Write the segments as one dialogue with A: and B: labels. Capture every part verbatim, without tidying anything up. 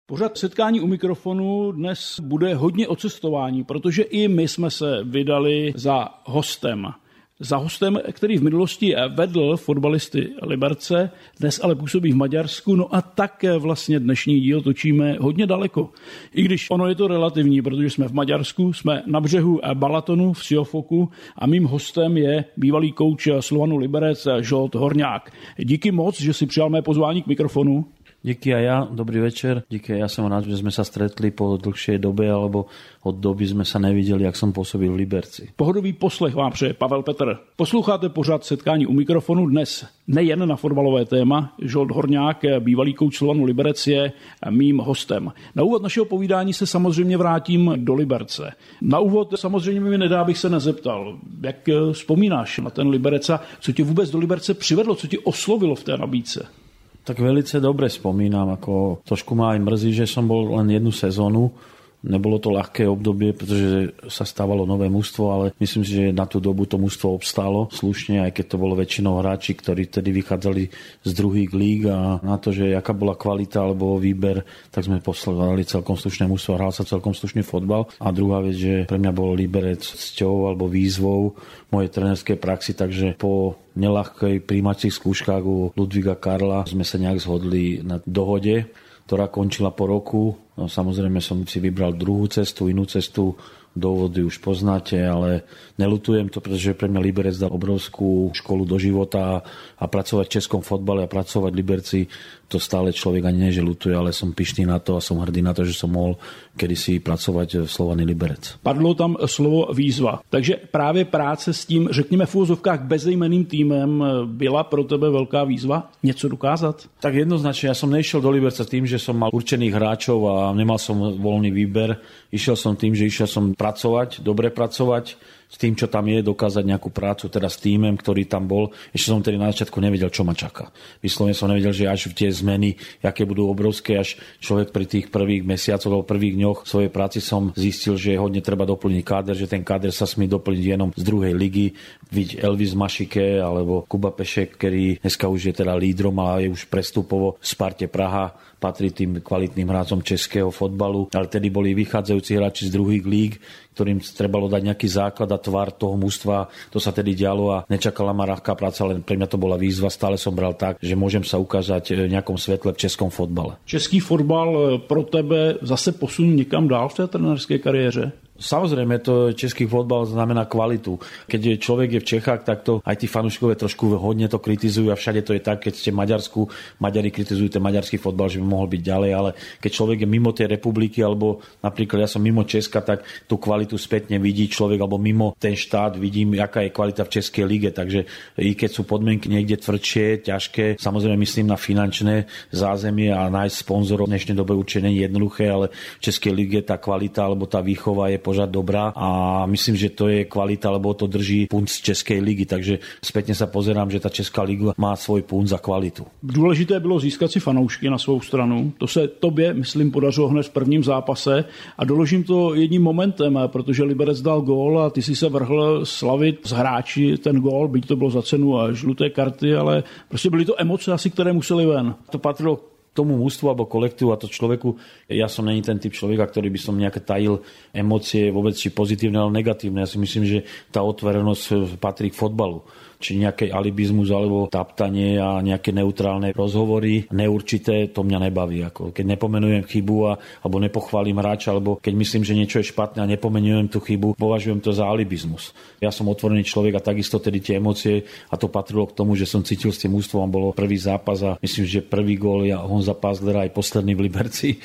A: Pořad setkání u mikrofonu dnes bude hodně o cestování, protože i my jsme se vydali za hostem. Za hostem, který v minulosti vedl fotbalisty Liberce, dnes ale působí v Maďarsku, no a tak vlastně dnešní díl točíme hodně daleko. I když ono je to relativní, protože jsme v Maďarsku, jsme na břehu Balatonu v Siofoku a mým hostem je bývalý kouč Slovanu Liberec Žolt Horňák. Díky moc, že si přijal mé pozvání k mikrofonu.
B: Díky a ja, dobrý večer. Díky a ja som rád, že sme sa stretli po dlhšej dobe, alebo od doby sme sa nevideli, jak som pôsobil v Liberci.
A: Pohodový poslech vám přeje Pavel Petr. Posloucháte pořad setkání u mikrofonu dnes nejen na fotbalové téma. Žolt Horňák, bývalý kouč Slovanu Liberec, je mým hostem. Na úvod našeho povídání se samozřejmě vrátím do Liberce. Na úvod samozřejmě mi nedá, bych se nezeptal, jak vzpomínáš na ten Liberec a co tě vůbec do Liberce přivedlo, co tě oslovilo v té nabídce?
B: Tak velice dobre spomínam, ako trošku ma aj mrzí, že som bol len jednu sezónu. Nebolo to ľahké obdobie, pretože sa stávalo nové mužstvo, ale myslím si, že na tú dobu to mužstvo obstálo slušne, aj keď to bolo väčšinou hráči, ktorí tedy vychádzali z druhých líg a na to, že aká bola kvalita alebo výber, tak sme poslali celkom slušné mužstvo a hral sa celkom slušný fotbal. A druhá vec, že pre mňa bol Liberec cťou alebo výzvou mojej trénerskej praxi, takže po neľahkej príjmacích skúškach u Ludvíka Karla sme sa nejak zhodli na dohode, ktorá končila po roku. No, samozrejme som si vybral druhú cestu, inú cestu, dôvody už poznáte, ale neľutujem to, pretože pre mňa Liberec dal obrovskú školu do života a pracovať v českom fotbale a pracovať v Liberci, to stále človek ani nie, že ľutuje, ale som pyšný na to a som hrdý na to, že som mohol kedysi pracovať v Slovane Liberec.
A: Padlo tam slovo výzva, takže právě práce s tím, řekněme v úvozovkách bezejmenným týmem byla pro tebe velká výzva? Něco dokázat?
B: Tak jednoznačne, ja som nešiel do Liberca tým, že som mal určených hráčov a nemal som voľný výber. Išiel som tým, že išiel som pracovať, dobre pracovať, s tým, čo tam je, dokázať nejakú prácu teda s týmem, ktorý tam bol. Ešte som tedy na začiatku nevedel, čo ma čaká. Vyslovene som nevedel, že až v tie zmeny, aké budú obrovské, až človek pri tých prvých mesiacoch alebo prvých dňoch svojej práci som zistil, že hodne treba doplniť káder, že ten káder sa smí doplniť jenom z druhej ligy. Vidť Elvis Mašike alebo Kuba Pešek, ktorý dneska už je teda lídrom, ale je už prestupovo v Sparte Praha, patrí tým kvalitným hráčom českého fotbalu, ale tedy boli vychádzajúci hráči z druhých líg, ktorým trebalo dať nejaký základ a tvar toho mužstva. To sa tedy dialo a nečakala ma ľahká práca, ale pre mňa to bola výzva. Stále som bral tak, že môžem sa ukázať v nejakom svetle v českom fotbale.
A: Český fotbal pro tebe zase posun někam dál v té trenérské kariéře?
B: Samozrejme, to český fotbal znamená kvalitu. Keď človek je v Čechách, tak to aj tí fanúšikovia trošku hodne to kritizujú a všade to je tak, keď ste v Maďarsku, Maďari kritizujú ten maďarský fotbal, že by mohol byť ďalej, ale keď človek je mimo tej republiky, alebo napríklad ja som mimo Česka, tak tú kvalitu spätne vidí človek, alebo mimo ten štát vidím, aká je kvalita v Českej lige, takže i keď sú podmienky niekde tvrdšie, ťažké, samozrejme myslím na finančné zázemie a nájsť sponzorov v dnešnej dobe určite nie je jednoduché, ale v Českej lige tá kvalita alebo tá výchova je pořád dobrá a myslím, že to je kvalita, lebo to drží punc Českej ligy, takže spätne sa pozerám, že tá Česká liga má svoj punc za kvalitu.
A: Důležité bylo získat si fanoušky na svou stranu. To se tobě, myslím, podařilo hned v prvním zápase a doložím to jedním momentem, protože Liberec dal gól a ty si se vrhl slavit s hráči ten gól, byť to bylo za cenu a žluté karty, ale prostě byly to emoce asi, které museli ven.
B: To patrilo tomu mústvu alebo kolektívu a to človeku, ja som není ten typ človeka, ktorý by som nejak tajil emócie vôbec či pozitívne alebo negatívne. Ja si myslím, že tá otvorenosť patrí k fotbalu. Či nejaký alibizmus alebo taptanie a nejaké neutrálne rozhovory neurčité, to mňa nebaví. Ako keď nepomenujem chybu a, alebo nepochválim hráča, alebo keď myslím, že niečo je špatné a nepomenujem tú chybu, považujem to za alibizmus. Ja som otvorený človek a takisto tedy tie emócie a to patrilo k tomu, že som cítil s tým ústvom, bolo prvý zápas a myslím, že prvý gól ja Honza Pazlera aj posledný v Liberci.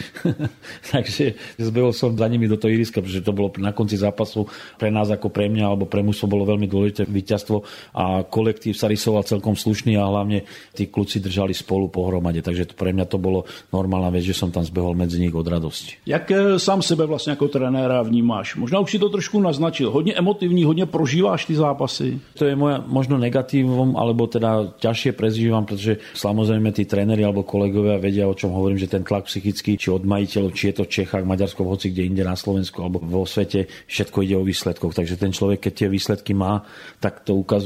B: Takže zbehol som za nimi do toho ihriska, pretože to bolo na konci zápasu pre nás ako pre mňa alebo pre mužstvo bolo veľmi dôležité víťazstvo a kolektív sa rysoval celkom slušný a hlavne tí kluci držali spolu pohromade, takže to pre mňa to bolo normálna vec, že som tam zbehol medzi nich od radosti.
A: Jak sám sebe vlastně jako trenéra vnímáš? Možná už si to trošku naznačil. Hodně emotivní, hodně prožíváš ty zápasy?
B: To je moja možno negatívum, alebo teda ťažšie prežívam, pretože samozrejme tí tréneri alebo kolegovia vedia, o čom hovorím, že ten tlak psychický, či od majiteľov, či je to v Čechách, Maďarsku, hoci kde inde na Slovensku alebo vo svete, všetko ide o výsledkoch. Takže ten človek, keď tie výsledky má, tak to ukazuje, že dobre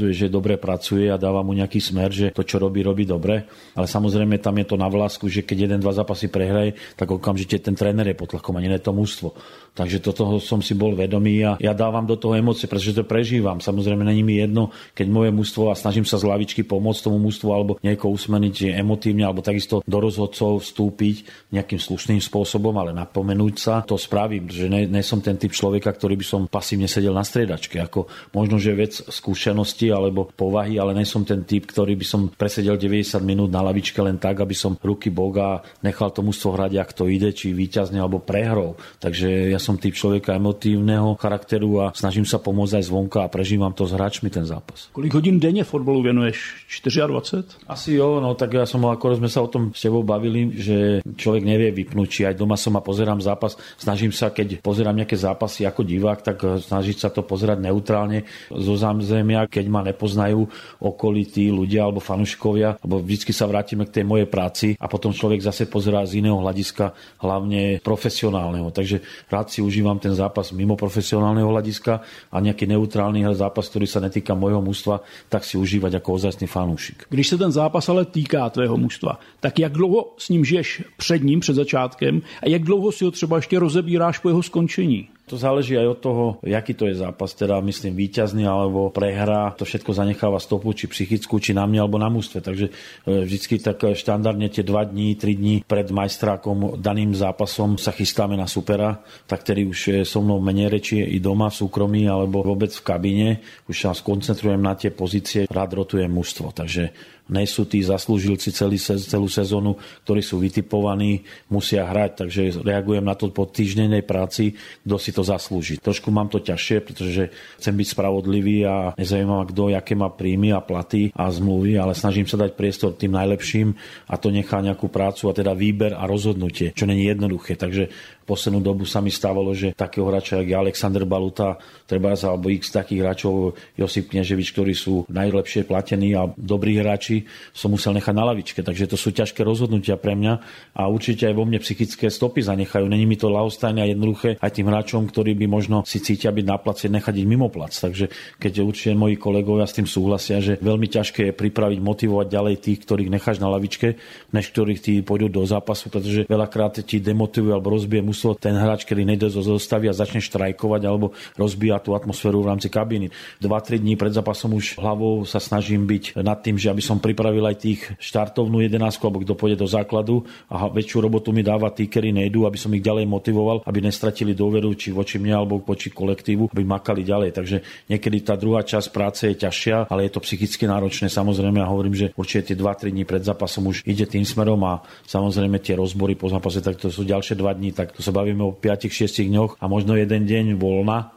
B: dobre pracuje a dáva mu nejaký smer, že to, čo robí, robí dobre. Ale samozrejme tam je to na vlásku, že keď jeden, dva zápasy prehraje, tak okamžite ten tréner je pod tlakom, ani ne to mužstvo. Takže toto som si bol vedomý a ja dávam do toho emócie, pretože to prežívam. Samozrejme není mi jedno, keď moje mužstvo a snažím sa z lavičky pomôcť tomu mužstvu alebo niekoho usmeniť emotívne alebo takisto do rozhodcov vstúpiť nejakým slušným spôsobom, ale napomenúť sa, to spravím, že ne, ne som ten typ človeka, ktorý by som pasívne sedel na striedačke. Ako možno, že vec skúsenosti alebo povahy, ale ne som ten typ, ktorý by som presedel deväťdesiat minút na lavičke len tak, aby som ruky boga nechal to mužstvo hrať, ak to ide, či víťazne alebo prehrou. Takže ja som typ človeka emotívneho charakteru a snažím sa pomôcť aj zvonka a prežívam to s hráčmi ten zápas.
A: Kolik hodín denne fotbalu venuješ? dvadsať štyri?
B: Asi jo, no tak ja som, ako sme sa o tom s tebou bavili, že človek nevie vypnúť, či aj doma som a pozerám zápas, snažím sa, keď pozerám nejaké zápasy ako divák, tak snažiť sa to pozerať neutrálne zo zázemia, keď ma nepoznajú okolití ľudia alebo fanúšikovia, lebo vždycky sa vrátime k tej mojej práci a potom človek zase pozerá z iného hľadiska, hlavne profesionálneho. Takže rád si užívam ten zápas mimo profesionálneho hľadiska a nejaký neutrálny zápas, ktorý sa netýka môjho mužstva, tak si užívať ako ozajstný fanúšik.
A: Když se ten zápas ale týká tvého mužstva, tak jak dlouho s ním žiješ před ním, před začátkem a jak dlouho si ho třeba ještě rozebíráš po jeho skončení?
B: To záleží aj od toho, jaký to je zápas, teda myslím víťazný alebo prehra, to všetko zanecháva stopu, či psychickú, či na mne alebo na mužstve. Takže vždycky tak štandardne tie dva dní, tri dní pred majstrákom daným zápasom sa chystáme na supera, tak ktorý už je so mnou menej rečí i doma v súkromí alebo vôbec v kabíne. Už sa skoncentrujem na tie pozície, rád rotujem mužstvo. Takže nie sú tí zaslúžilci celý, celú sezónu, ktorí sú vytipovaní, musia hrať, takže reagujem na to po týždennej práci, kto si to zaslúži. Trošku mám to ťažšie, pretože chcem byť spravodlivý a nezaujímam, kto, aké má príjmy a platy a zmluvy, ale snažím sa dať priestor tým najlepším a to nechá nejakú prácu a teda výber a rozhodnutie, čo není jednoduché. Takže poslednú dobu sa mi stávalo, že takého hráča, jak je Alexander Baluta, treba alebo x takých hráčov, Josip Kneževič, ktorí sú najlepšie platení a dobrí hráči, som musel nechať na lavičke. Takže to sú ťažké rozhodnutia pre mňa a určite aj vo mne psychické stopy zanechajú. Není mi to ľahostajné a jednoduché aj tým hráčom, ktorí by možno si cítia byť na place, nechať ich mimo plac. Takže keď určite moji kolegovia s tým súhlasia, že veľmi ťažké je pripraviť, motivovať ďalej tých, ktorých necháš na lavičke, než ktorých tí pôjdu do zápasu, pretože veľakrát ti demotivujú alebo rozbije ten hráč, ktorý nejde zo zostavy a začne štrajkovať alebo rozbíja tú atmosféru v rámci kabíny. dva tri dní pred zápasom už hlavou sa snažím byť nad tým, že aby som pripravil aj tých štartovnú jedenásku, alebo kto pôjde do základu a väčšiu robotu mi dáva tí, ktorí nejdú, aby som ich ďalej motivoval, aby nestratili dôveru či voči mne alebo voči kolektívu, aby makali ďalej. Takže niekedy tá druhá časť práce je ťažšia, ale je to psychicky náročné. Samozrejme, ja hovorím, že určite tie dva tri dní pred zápasom už ide tým smerom a samozrejme tie rozbory po zápase, tak to sú ďalšie dva dní, tak to sa bavíme o päť šesť dňoch a možno jeden deň voľna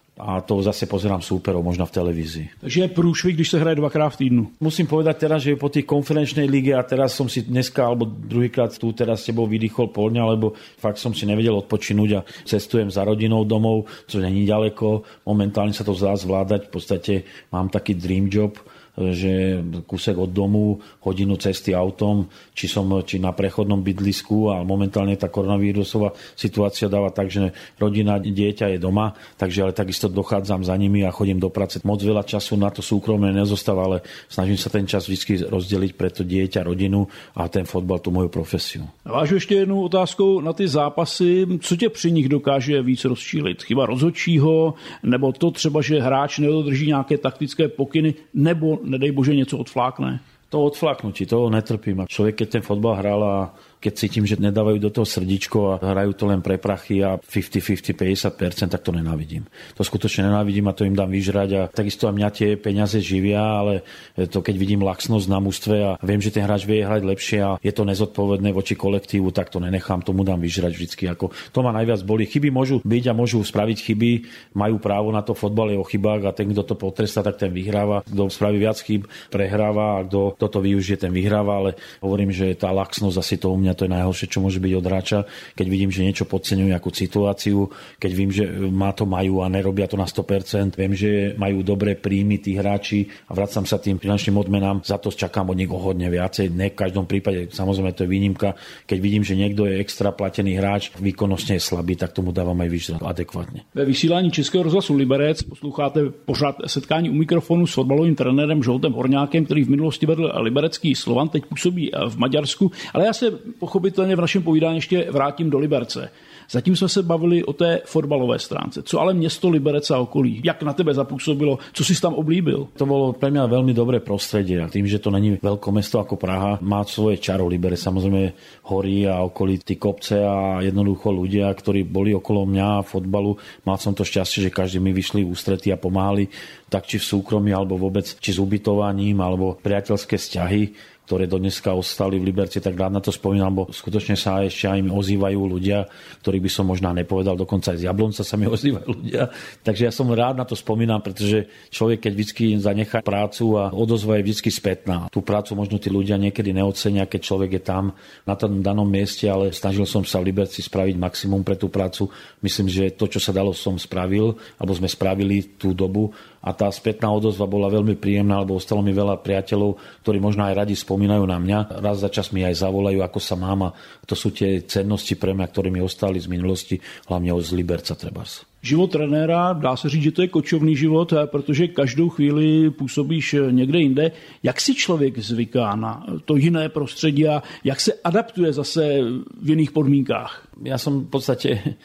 B: a to zase pozerám súperov, možno v televízii.
A: Takže je průšvih, když sa hraje dvakrát v týdnu.
B: Musím povedať teraz, že po tej konferenčnej lige a teraz som si dneska alebo druhýkrát tu teraz s tebou vydýchol pol dňa, lebo fakt som si nevedel odpočinúť a cestujem za rodinou domov, čo není ďaleko. Momentálne sa to dá zvládať. V podstate mám taký dream job, že kúsek od domu, hodinu cesty autom, či som či na prechodnom bydlisku a momentálne tá koronavírusová situácia dáva tak, že rodina, dieťa je doma, takže ale takisto dochádzam za nimi a chodím do práce. Moc veľa času na to súkromne nezostáva, ale snažím sa ten čas vždy rozdeliť pre to dieťa, rodinu a ten fotbal, tú moju profesiu.
A: Vážu ještě jednou otázkou na ty zápasy. Co tě při nich dokáže víc rozčílit? Chyba rozhodčího, nebo to třeba, že hráč nedodrží nějaké taktické pokyny, nebo nedej Bože něco odflákne?
B: To odfláknutí, toho netrpím. Človek, keď ten fotbal hral a keď cítim, že nedávajú do toho srdíčko a hrajú to len pre prachy a päťdesiat päťdesiat, päťdesiat percent, tak to nenávidím. To skutočne nenávidím a to im dám vyžrať a takisto aj mňa tie peniaze živia, ale to keď vidím laxnosť na mužstve a viem, že ten hráč vie hrať lepšie a je to nezodpovedné voči kolektívu, tak to nenechám, tomu dám vyžrať vždycky. Ako to ma najviac bolí. Chyby môžu byť a môžu spraviť chyby, majú právo na to, fotbal je o chybách a ten, kto to potrestá, tak ten vyhráva. Kto spraví viac chyb, prehráva a kto toto využije, ten vyhráva, ale hovorím, že tá laxnosť asi to u mňa mňa to je najhoršie, čo môže byť od hráča, keď vidím, že niečo podceňujú ako situáciu, keď vím, že má to majú a nerobia to na sto percent, viem, že majú dobré príjmy tí hráči a vracam sa tým finančným odmenám, za to čakám od nich hodne viacej. Ne v každom prípade, samozrejme to je výnimka. Keď vidím, že niekto je extra platený hráč, výkonnostne je slabý, tak tomu dávam aj vyššie adekvátne.
A: Ve vysílání Českého rozhlasu Liberec posloucháte pořád setkání u mikrofonu s fotbalovým trenérem Žoltem Horňákem, který v minulosti vedl liberecký Slovan, teď působí v Maďarsku, ale já se pochopitelně v našem povídání ještě vrátím do Liberce. Zatím jsme se bavili o té fotbalové stránce. Co ale město Liberec a okolí? Jak na tebe zapůsobilo? Co si tam oblíbil?
B: To bolo pre mňa veľmi dobré prostredie. A tým, že to není veľké mesto ako Praha, má svoje čaro Liberec. Samozrejme hory a okolí tí kopce a jednoducho ľudia, ktorí boli okolo mňa fotbalu. Mal som to šťastie, že každý mi vyšli v ústrety a pomáhali, tak či v súkromí, alebo vôbec či s ubytovaním, alebo priateľské vzťahy, ktoré do dneska ostali v Liberci, tak rád na to spomínam, bo skutočne sa ešte aj mi ozývajú ľudia, ktorých by som možno nepovedal, dokonca aj z Jablonca sa mi ozývajú ľudia. Takže ja som rád na to spomínam, pretože človek, keď vždy zanechá prácu a odozva je vždy spätná. Tú prácu možno tí ľudia niekedy neocenia, keď človek je tam na tom danom mieste, ale snažil som sa v Liberci spraviť maximum pre tú prácu. Myslím, že to, čo sa dalo, som spravil, alebo sme spravili tú dobu. A tá spätná odozva bola veľmi príjemná, lebo ostalo mi veľa priateľov, ktorí možno aj radi spomínajú na mňa. Raz za čas mi aj zavolajú, ako sa mám, a to sú tie cennosti pre mňa, ktoré mi ostali z minulosti, hlavne z Liberca trebárs.
A: Život trenéra, dá se říct, že to je kočovný život, protože každou chvíli působíš někde jinde. Jak si člověk zvyká na to jiné prostředí a jak se adaptuje zase v jiných podmínkách?
B: Ja som v podstate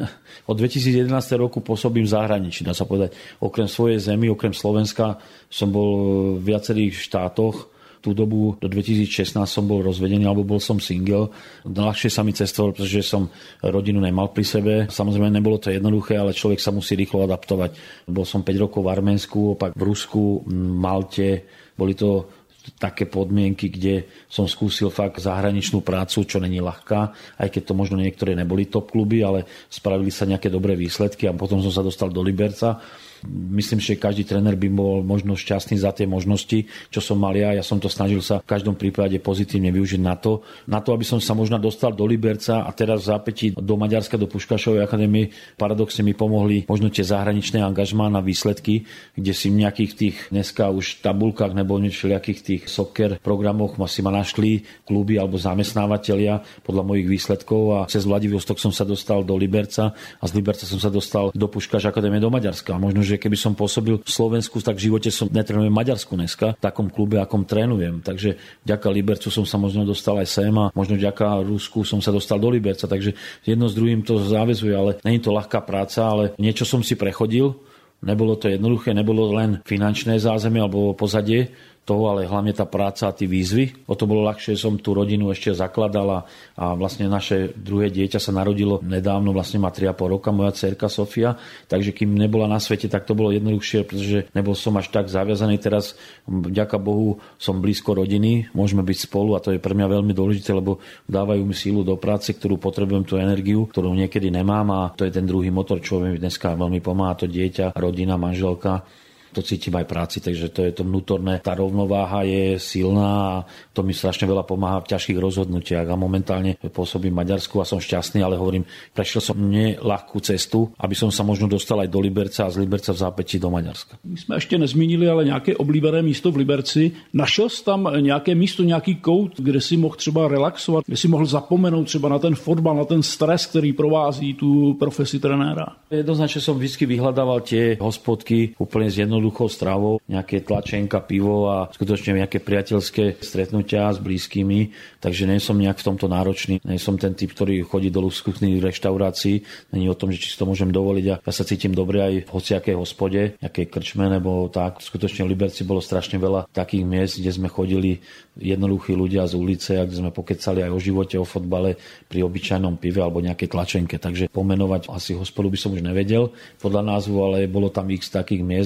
B: od dvetisícjedenásť roku pôsobím v zahraničí, dá sa povedať. Okrem svojej zemi, okrem Slovenska som bol v viacerých štátoch. Tú dobu do dvetisícšestnásť som bol rozvedený, alebo bol som single. Ľahšie sa mi cestovalo, pretože som rodinu nemal pri sebe. Samozrejme nebolo to jednoduché, ale človek sa musí rýchlo adaptovať. Bol som päť rokov v Arménsku, opak v Rusku, Malte. Boli to také podmienky, kde som skúsil fakt zahraničnú prácu, čo není ľahká, aj keď to možno niektoré neboli top kluby, ale spravili sa nejaké dobré výsledky a potom som sa dostal do Liberca. Myslím, že každý tréner by bol možno šťastný za tie možnosti, čo som mal ja. Ja som to snažil sa v každom prípade pozitívne využiť na to, na to, aby som sa možno dostal do Liberca a teraz v zápätí do Maďarska, do Puškašovej akadémie. Paradoxne mi pomohli možno tie zahraničné angažmá na výsledky, kde si v nejakých tých dneska už tabulkách nebo v všelijakých tých soccer programoch ma si ma našli kluby alebo zamestnávateľia podľa mojich výsledkov a cez Vladivostok som sa dostal do Liberca a z Liberca som sa dostal do Puškaš akadémie do Maďarska. A možno že keby som pôsobil v Slovensku, tak v živote som netrénujem Maďarsku dneska, v takom klube, akom trénujem. Takže vďaka Libercu som sa možno dostal aj sem a možno vďaka Rusku som sa dostal do Liberca. Takže jedno s druhým to záväzuje, ale není to ľahká práca, ale niečo som si prechodil. Nebolo to jednoduché, nebolo len finančné zázemie alebo pozadie toho, ale hlavne tá práca a tí výzvy. O to bolo ľahšie, som tú rodinu ešte zakladal a, a vlastne naše druhé dieťa sa narodilo nedávno, vlastne má tri a pol roka, moja dcerka Sofia, takže kým nebola na svete, tak to bolo jednoduchšie, pretože nebol som až tak zaviazaný. Teraz, vďaka Bohu, som blízko rodiny, môžeme byť spolu a to je pre mňa veľmi dôležité, lebo dávajú mi sílu do práce, ktorú potrebujem, tú energiu, ktorú niekedy nemám a to je ten druhý motor, čo mi dneska veľmi pomáha, to dieťa, rodina, manželka. To cítim aj práci, takže to je to vnútorné. Tá rovnováha je silná a to mi strašne veľa pomáha v ťažkých rozhodnutiach a momentálne pôsobím v Maďarsku a som šťastný, ale hovorím, prešiel som neľahkú cestu, aby som sa možno dostal aj do Liberca a z Liberca v zápätí do Maďarska.
A: My jsme ještě nezmínili, ale nějaké oblíbené místo v Liberci. Našel jsi tam nějaké místo, nějaký kout, kde si mohl třeba relaxovat, kde si mohl zapomenout třeba na ten fotbal, na ten stres, který provází tu profesi trenéra?
B: Jednoznačne som vždy vyhľadával tie hospodky úplne z jednoduchou stravou, nejaké tlačenka, pivo a skutočne nejaké priateľské stretnutia s blízkymi, takže nie som nejak v tomto náročný. Nie som ten typ, ktorý chodí do luxusných reštaurácií. Není o tom, že či si to môžem dovoliť a ja sa cítim dobre aj v hociakej hospode, nejakej krčme nebo tak. Skutočne v Liberci bolo strašne veľa takých miest, kde sme chodili jednoduchí ľudia z ulice a kde sme pokecali aj o živote, o fotbale pri obyčajnom pive alebo nejakej tlačenke. Takže pomenovať asi hospodu by som už nevedel podľa názvu, ale bolo tam x takých miest, kde sme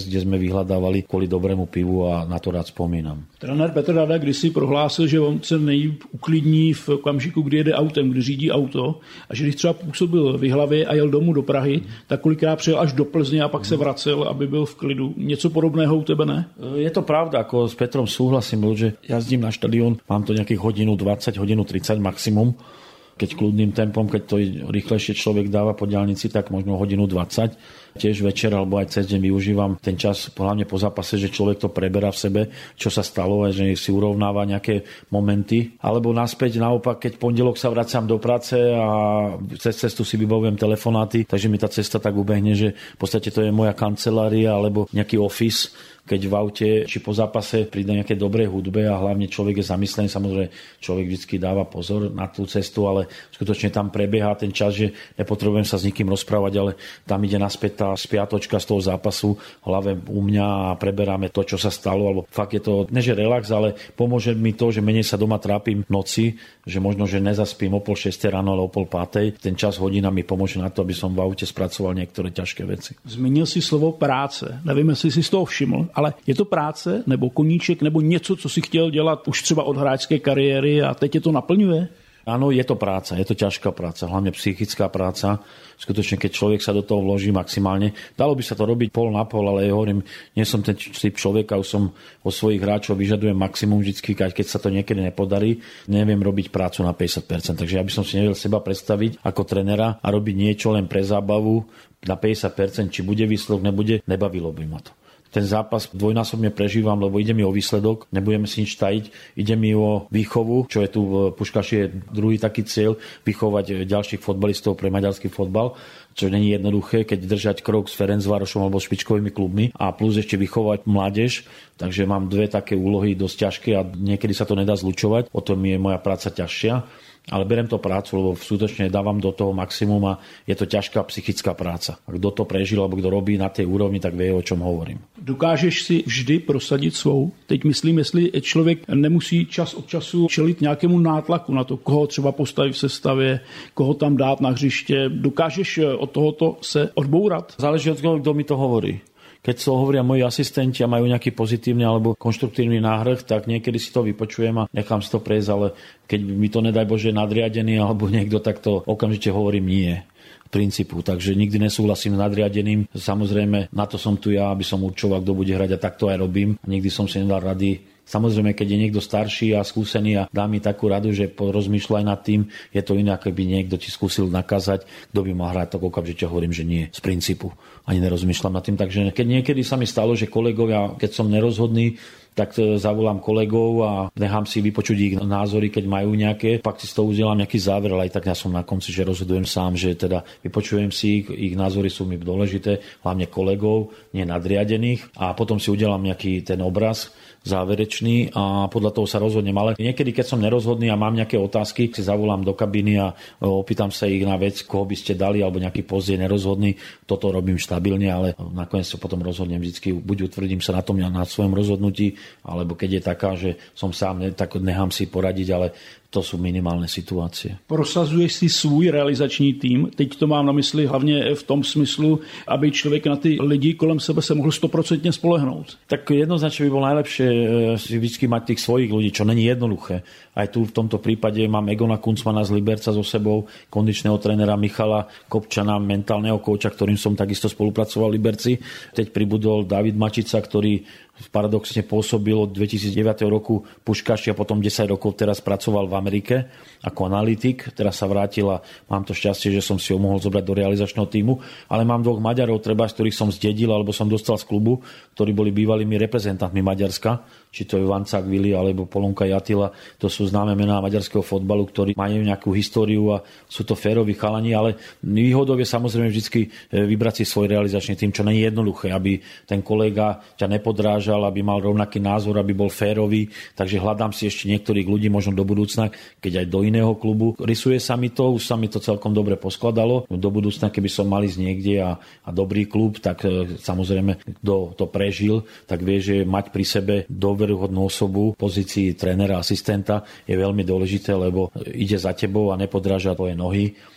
B: vyhľadávali kvôli dobrému pivu a na to rád spomínam.
A: Trenér Petr Rada kdysi prohlásil, že on se nejlíp uklidní v okamžiku, kdy jede autem, kdy řídí auto, a že když třeba působil v Jihlavě a jel domů do Prahy, tak kolikrát přijel až do Plzně a pak se vracel, aby byl v klidu. Něco podobného u tebe, ne?
B: Je to pravda, ako s Petrom súhlasím, že jazdím na štadión, mám to nejakých hodinu dvadsať, hodinu tridsať maximum. Keď kľudným tempom, keď to rýchlejšie človek dáva po diaľnici, tak možno hodinu dvadsať. Tiež večer alebo aj cez deň využívam ten čas, hlavne po zápase, že človek to preberá v sebe, čo sa stalo, a že si urovnáva nejaké momenty. Alebo naspäť naopak, keď pondelok sa vraciam do práce a cez cestu si vybavujem telefonáty, takže mi tá cesta tak ubehne, že v podstate to je moja kancelária alebo nejaký office, keď v aute či po zápase príde nejaké dobré hudbe a hlavne človek je zamyslený, samozrejme človek vždy dáva pozor na tú cestu, ale skutočne tam prebieha ten čas, že nepotrebujem sa s nikým rozprávať, ale tam ide naspäť tá spiatočka z toho zápasu v hlave u mňa a preberáme to, čo sa stalo, alebo fakt je to, ne že relax, ale pomôže mi to, že menej sa doma trápim v noci, že možno, že nezaspím o pol šiestej ráno, ale o pol pátej. Ten čas hodina mi pomôže na to, aby som v aute spracoval niektoré ťažké veci.
A: Zmínil si slovo práce. Nevím, jestli si z toho všiml, ale je to práce nebo koníček nebo něco, co si chtěl dělat už třeba od hráčské kariéry a teď je to naplňuje?
B: Áno, je to práca, je to ťažká práca, hlavne psychická práca. Skutočne, keď človek sa do toho vloží maximálne, dalo by sa to robiť pol na pol, ale ja hovorím, nie som ten typ človeka, už som od svojich hráčov vyžadujem maximum vždycky, keď sa to niekedy nepodarí, neviem robiť prácu na päťdesiat percent. Takže ja by som si nevedel seba predstaviť ako trénera a robiť niečo len pre zábavu na päťdesiat percent, či bude výsledok, nebude, nebavilo by ma to. Ten zápas dvojnásobne prežívam, lebo ide mi o výsledok, nebudeme si nič tajiť, ide mi o výchovu, čo je tu v Puškaši je druhý taký cieľ, vychovať ďalších fotbalistov pre maďarský fotbal, čo nie je jednoduché, keď držať krok s Ferencvárošom alebo špičkovými klubmi a plus ešte vychovať mládež, takže mám dve také úlohy dosť ťažké a niekedy sa to nedá zlučovať, o tom je moja práca ťažšia. Ale berem to prácu, lebo skutočne dávam do toho maximum a je to ťažká psychická práca. A kto to prežil, alebo kto robí na tej úrovni, tak vie, o čom hovorím.
A: Dokážeš si vždy prosadit svou? Teď myslím, jestli člověk nemusí čas od času čelit nějakému nátlaku na to, koho třeba postavit v sestavě, koho tam dát na hřiště. Dokážeš od tohoto se odbourat?
B: Záleží od toho, kto mi to hovorí. Keď to hovoria moji asistenti a majú nejaký pozitívny alebo konštruktívny náhrh, tak niekedy si to vypočujem a nechám si to prejsť, ale keď mi to nedaj Bože nadriadený alebo niekto, tak to okamžite hovorím nie. Princípu, takže nikdy nesúhlasím s nadriadeným. Samozrejme, na to som tu ja, aby som určoval, kto bude hrať a tak to aj robím. Nikdy som si nedal rady. Samozrejme, keď je niekto starší a skúsený a dá mi takú radu, že porozmýšľaj nad tým, je to iné, ako by niekto ti skúsil nakázať, kto by mal hrať, tak okamžite hovorím, že nie, z princípu. Ani nerozmýšľam nad tým. Takže keď niekedy sa mi stalo, že kolegovia, keď som nerozhodný, tak zavolám kolegov a nechám si vypočuť ich názory, keď majú nejaké, pak si z toho udelám nejaký záver, ale aj tak ja som na konci, že rozhodujem sám, že teda vypočujem si ich, ich názory sú mi dôležité, hlavne kolegov, nie nadriadených, a potom si udelám nejaký ten obraz záverečný a podľa toho sa rozhodnem. Ale niekedy, keď som nerozhodný a mám nejaké otázky, si zavolám do kabiny a opýtam sa ich na vec, koho by ste dali, alebo nejaký post je nerozhodný. Toto robím štabilne, ale nakoniec sa potom rozhodnem vždycky, buď utvrdím sa na tom, na svojom rozhodnutí, alebo keď je taká, že som sám, tak nechám si poradiť, ale to sú minimálne situácie.
A: Prosazuješ si svůj realizační tým? Teď to mám na mysli hlavně v tom smyslu, aby člověk na ty lidi kolem sebe se mohl stoprocentně spolehnout.
B: Tak jednoznačne by bolo najlepšie si vždy mať tých svojich ľudí, čo není jednoduché. Aj tu v tomto prípade mám Egona Kuncmana z Liberca so sebou, kondičného trénera Michala Kopčana, mentálneho kouča, ktorým som takisto spolupracoval v Liberci. Teď pribudol David Mačica, ktorý paradoxne pôsobil od dvetisícdeväť roku Puškaši a potom desať rokov teraz pracoval v Amerike ako analytik. Teraz sa vrátil a mám to šťastie, že som si ho mohol zobrať do realizačného týmu. Ale mám dvoch Maďarov, treba, z ktorých som zdedil alebo som dostal z klubu, ktorí boli bývalými reprezentantmi Maďarska, či to je Vancák Vili alebo Polonka Jatila. To sú známe mená maďarského fotbalu, ktorí majú nejakú históriu a sú to féroví chalani, ale výhodou je samozrejme vždy vybrať si svoj realizačný tým, čo nie je jednoduché, aby ten kolega ťa nepodrážal, aby mal rovnaký názor, aby bol férový. Takže hľadám si ešte niektorých ľudí možno do budúcna, keď aj do iného klubu. Rysuje sa mi to, už sa mi to celkom dobre poskladalo. Do budúcna, keby som mal ísť niekde a, a dobrý klub, tak e, samozrejme, kto to prežil, tak vie, že mať pri sebe dôveryhodnú osobu v pozícii trénera, asistenta je veľmi dôležité, lebo ide za tebou a nepodráža tvoje nohy.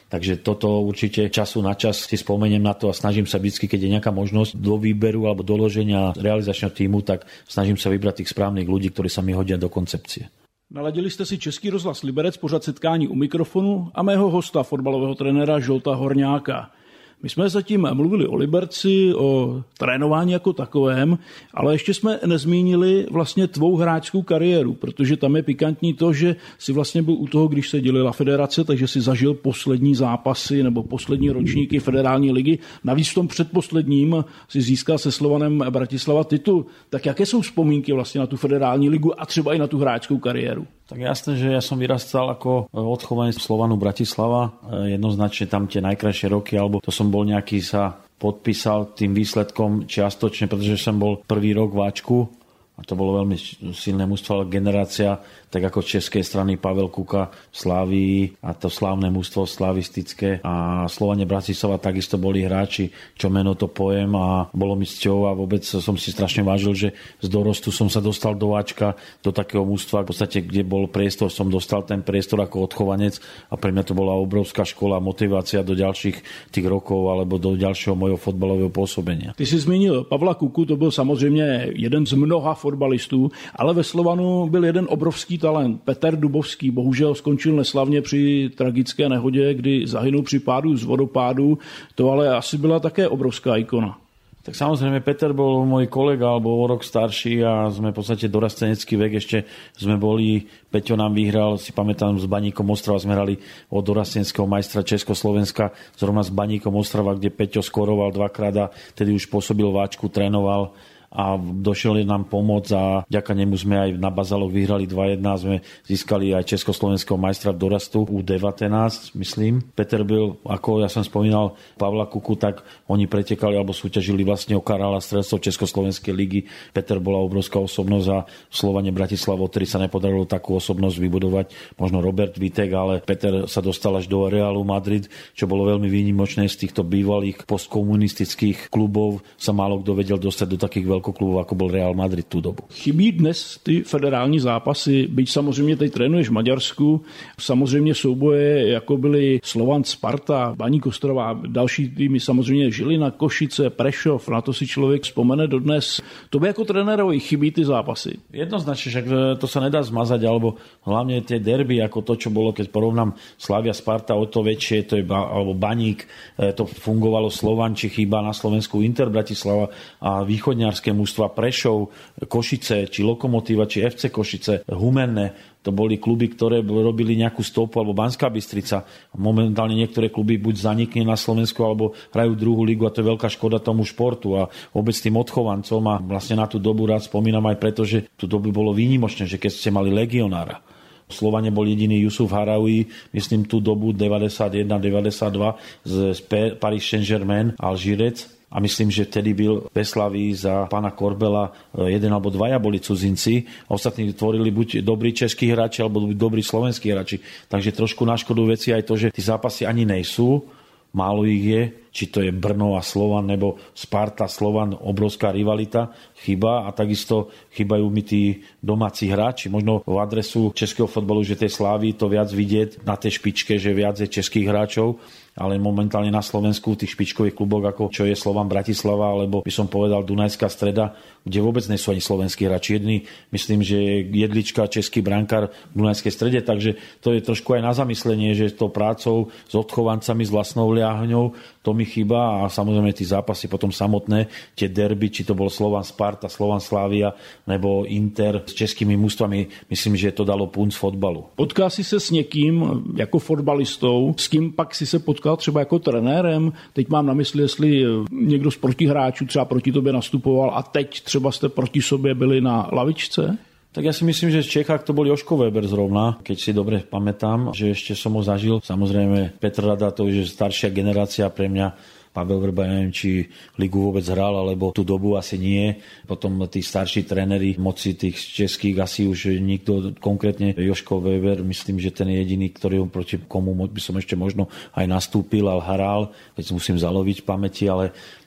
B: Takže toto určite času na čas si spomeniem na to a snažím sa vždy, keď je nejaká možnosť do výberu alebo doloženia realizačného týmu, tak snažím sa vybrať tých správnych ľudí, ktorí sa mi hodia do koncepcie.
A: Naladili jste si Český rozhlas Liberec, pořad Setkání u mikrofonu a mého hosta, fotbalového trenéra Žolta Horňáka. My jsme zatím mluvili o Liberci, o trénování jako takovém, ale ještě jsme nezmínili vlastně tvou hráčskou kariéru, protože tam je pikantní to, že si vlastně byl u toho, když se dělila federace, takže si zažil poslední zápasy nebo poslední ročníky federální ligy. Navíc v tom předposledním si získal se Slovanem Bratislava titul. Tak jaké jsou vzpomínky vlastně na tu federální ligu a třeba i na tu hráčskou kariéru?
B: Tak jasné, že ja som vyrastal ako odchovaný z Slovanu Bratislava. Jednoznačne tam tie najkrajšie roky, alebo to som bol nejaký, sa podpísal tým výsledkom čiastočne, pretože som bol prvý rok v Ačku a to bolo veľmi silné mužstvo, ale generácia, tak ako z českej strany Pavel Kuka v Slávii a to slávne mužstvo slavistické a Slovane Bratislava takisto boli hráči, čo meno to pojem a bolo mi cťou a vôbec som si strašne vážil, že z dorostu som sa dostal do Ačka, do takého mužstva, v podstate, kde bol priestor, som dostal ten priestor ako odchovanec a pre mňa to bola obrovská škola, motivácia do ďalších tých rokov alebo do ďalšieho mojho fotbalového pôsobenia.
A: Ty si zmínil Pavla Kuku, to byl samozřejmě jeden z mnoha fotbalistů, ale ve Slovanu byl jeden obrovský talent. Petr Dubovský bohužel skončil neslavně při tragické nehodě, kdy zahynul při pádu z vodopádu. To ale asi byla také obrovská ikona.
B: Tak samozrejme, Peter bol môj kolega, alebo o rok starší a sme v podstate dorastenecký vek. Ešte sme boli, Peťo nám vyhral, si pamätám, s Baníkom Ostrava sme hrali od dorasteneckého majstra Československa, zrovna s Baníkom Ostrava, kde Peťo skoroval dvakrát a tedy už pôsobil v Ačku, trénoval a došiel nám pomoc a vďaka nemu sme aj na Bazaloch vyhrali dva jedna a sme získali aj československého majstra v dorastu U devätnásť, myslím. Peter byl, ako ja som spomínal, Pavla Kuku, tak oni pretekali alebo súťažili vlastne o karála strelcov Československej ligy. Peter bola obrovská osobnosť a v Slovane Bratislava, ktorý sa nepodarilo takú osobnosť vybudovať, možno Robert Vitek, ale Peter sa dostal až do Realu Madrid, čo bolo veľmi výnimočné. Z týchto bývalých postkomunistických klubov sa málo kto vedel dostať do takých veľkých klubů, jako byl Real Madrid tu dobu.
A: Chybí dnes ty federální zápasy, byť samozřejmě teď trénuješ v Maďarsku, samozřejmě souboje, jako byly Slovan, Sparta, Baník Ostrava, další týmy samozřejmě Žilina, Košice, Prešov, na to si člověk vzpomene dodnes. Tobě jako trenérovi chybí ty zápasy?
B: Jednoznačne, že to sa nedá zmazať, alebo hlavne tie derby, ako to, čo bolo, keď porovnám Slavia, Sparta, o to väčšie, to je, alebo Baník, to fungovalo Slovan, či chýba na Slovensku Inter Bratislava a východňarské mužstva Prešov, Košice, či Lokomotíva, či ef cé Košice, Humenné. To boli kluby, ktoré robili nejakú stopu, alebo Banská Bystrica. Momentálne niektoré kluby buď zanikli na Slovensku, alebo hrajú druhú ligu a to je veľká škoda tomu športu a vôbec tým odchovancom. A vlastne na tú dobu rád spomínam aj preto, že tú dobu bolo výnimočné, že keď ste mali legionára. V Slovane bol jediný Jusuf Haraoui, myslím tú dobu deväťdesiatjeden deväťdesiatdva z Paris Saint-Germain, Alžírec. A myslím, že vtedy byl ve Slavii za pána Korbela jeden alebo dvaja boli cudzinci. Ostatní tvorili buď dobrí českí hráči, alebo dobrí slovenskí hráči. Takže trošku na škodu veci aj to, že tí zápasy ani nejsú. Málo ich je, či to je Brno a Slovan, nebo Sparta, Slovan, obrovská rivalita, chyba a takisto chýbajú mi tí domáci hráči. Možno v adresu českého fotbalu, že tej Slávy to viac vidieť na tej špičke, že viac je českých hráčov, ale momentálne na Slovensku v tých špičkových kluboch, ako čo je Slovan Bratislava, alebo by som povedal Dunajská Streda, kde vôbec nie sú ani slovenskí hráči. Jedný, myslím, že je Jedlička, český brankár v Dunajskej Strede, takže to je trošku aj na zamyslenie, že to prácou s odchovancami, s vlastnou liahňou, to mi chýba a samozrejme tí zápasy potom samotné, tie derby, či to bol Slovan Sparta, Slovan Slavia nebo Inter s českými mužstvami, myslím, že to dalo punc fotbalu.
A: Potkal si se s někým jako fotbalistou, s kým pak si se potkal třeba jako trenérem? Teď mám na mysli, jestli někdo z protihráčů třeba proti tobě nastupoval a teď třeba jste proti sobě byli na lavičce?
B: Tak ja si myslím, že z Čechách to bol Jožko Weber zrovna, keď si dobre pamätám, že ešte som ho zažil. Samozrejme Petr Rada, to už je staršia generácia pre mňa. Pavel Vrba, neviem, či ligu vôbec hral, alebo tú dobu asi nie. Potom tí starší tréneri, moci tých českých asi už nikto, konkrétne Jožko Weber, myslím, že ten je jediný, ktorý proti komu by som ešte možno aj nastúpil, ale hral, keď musím zaloviť v pamäti, ale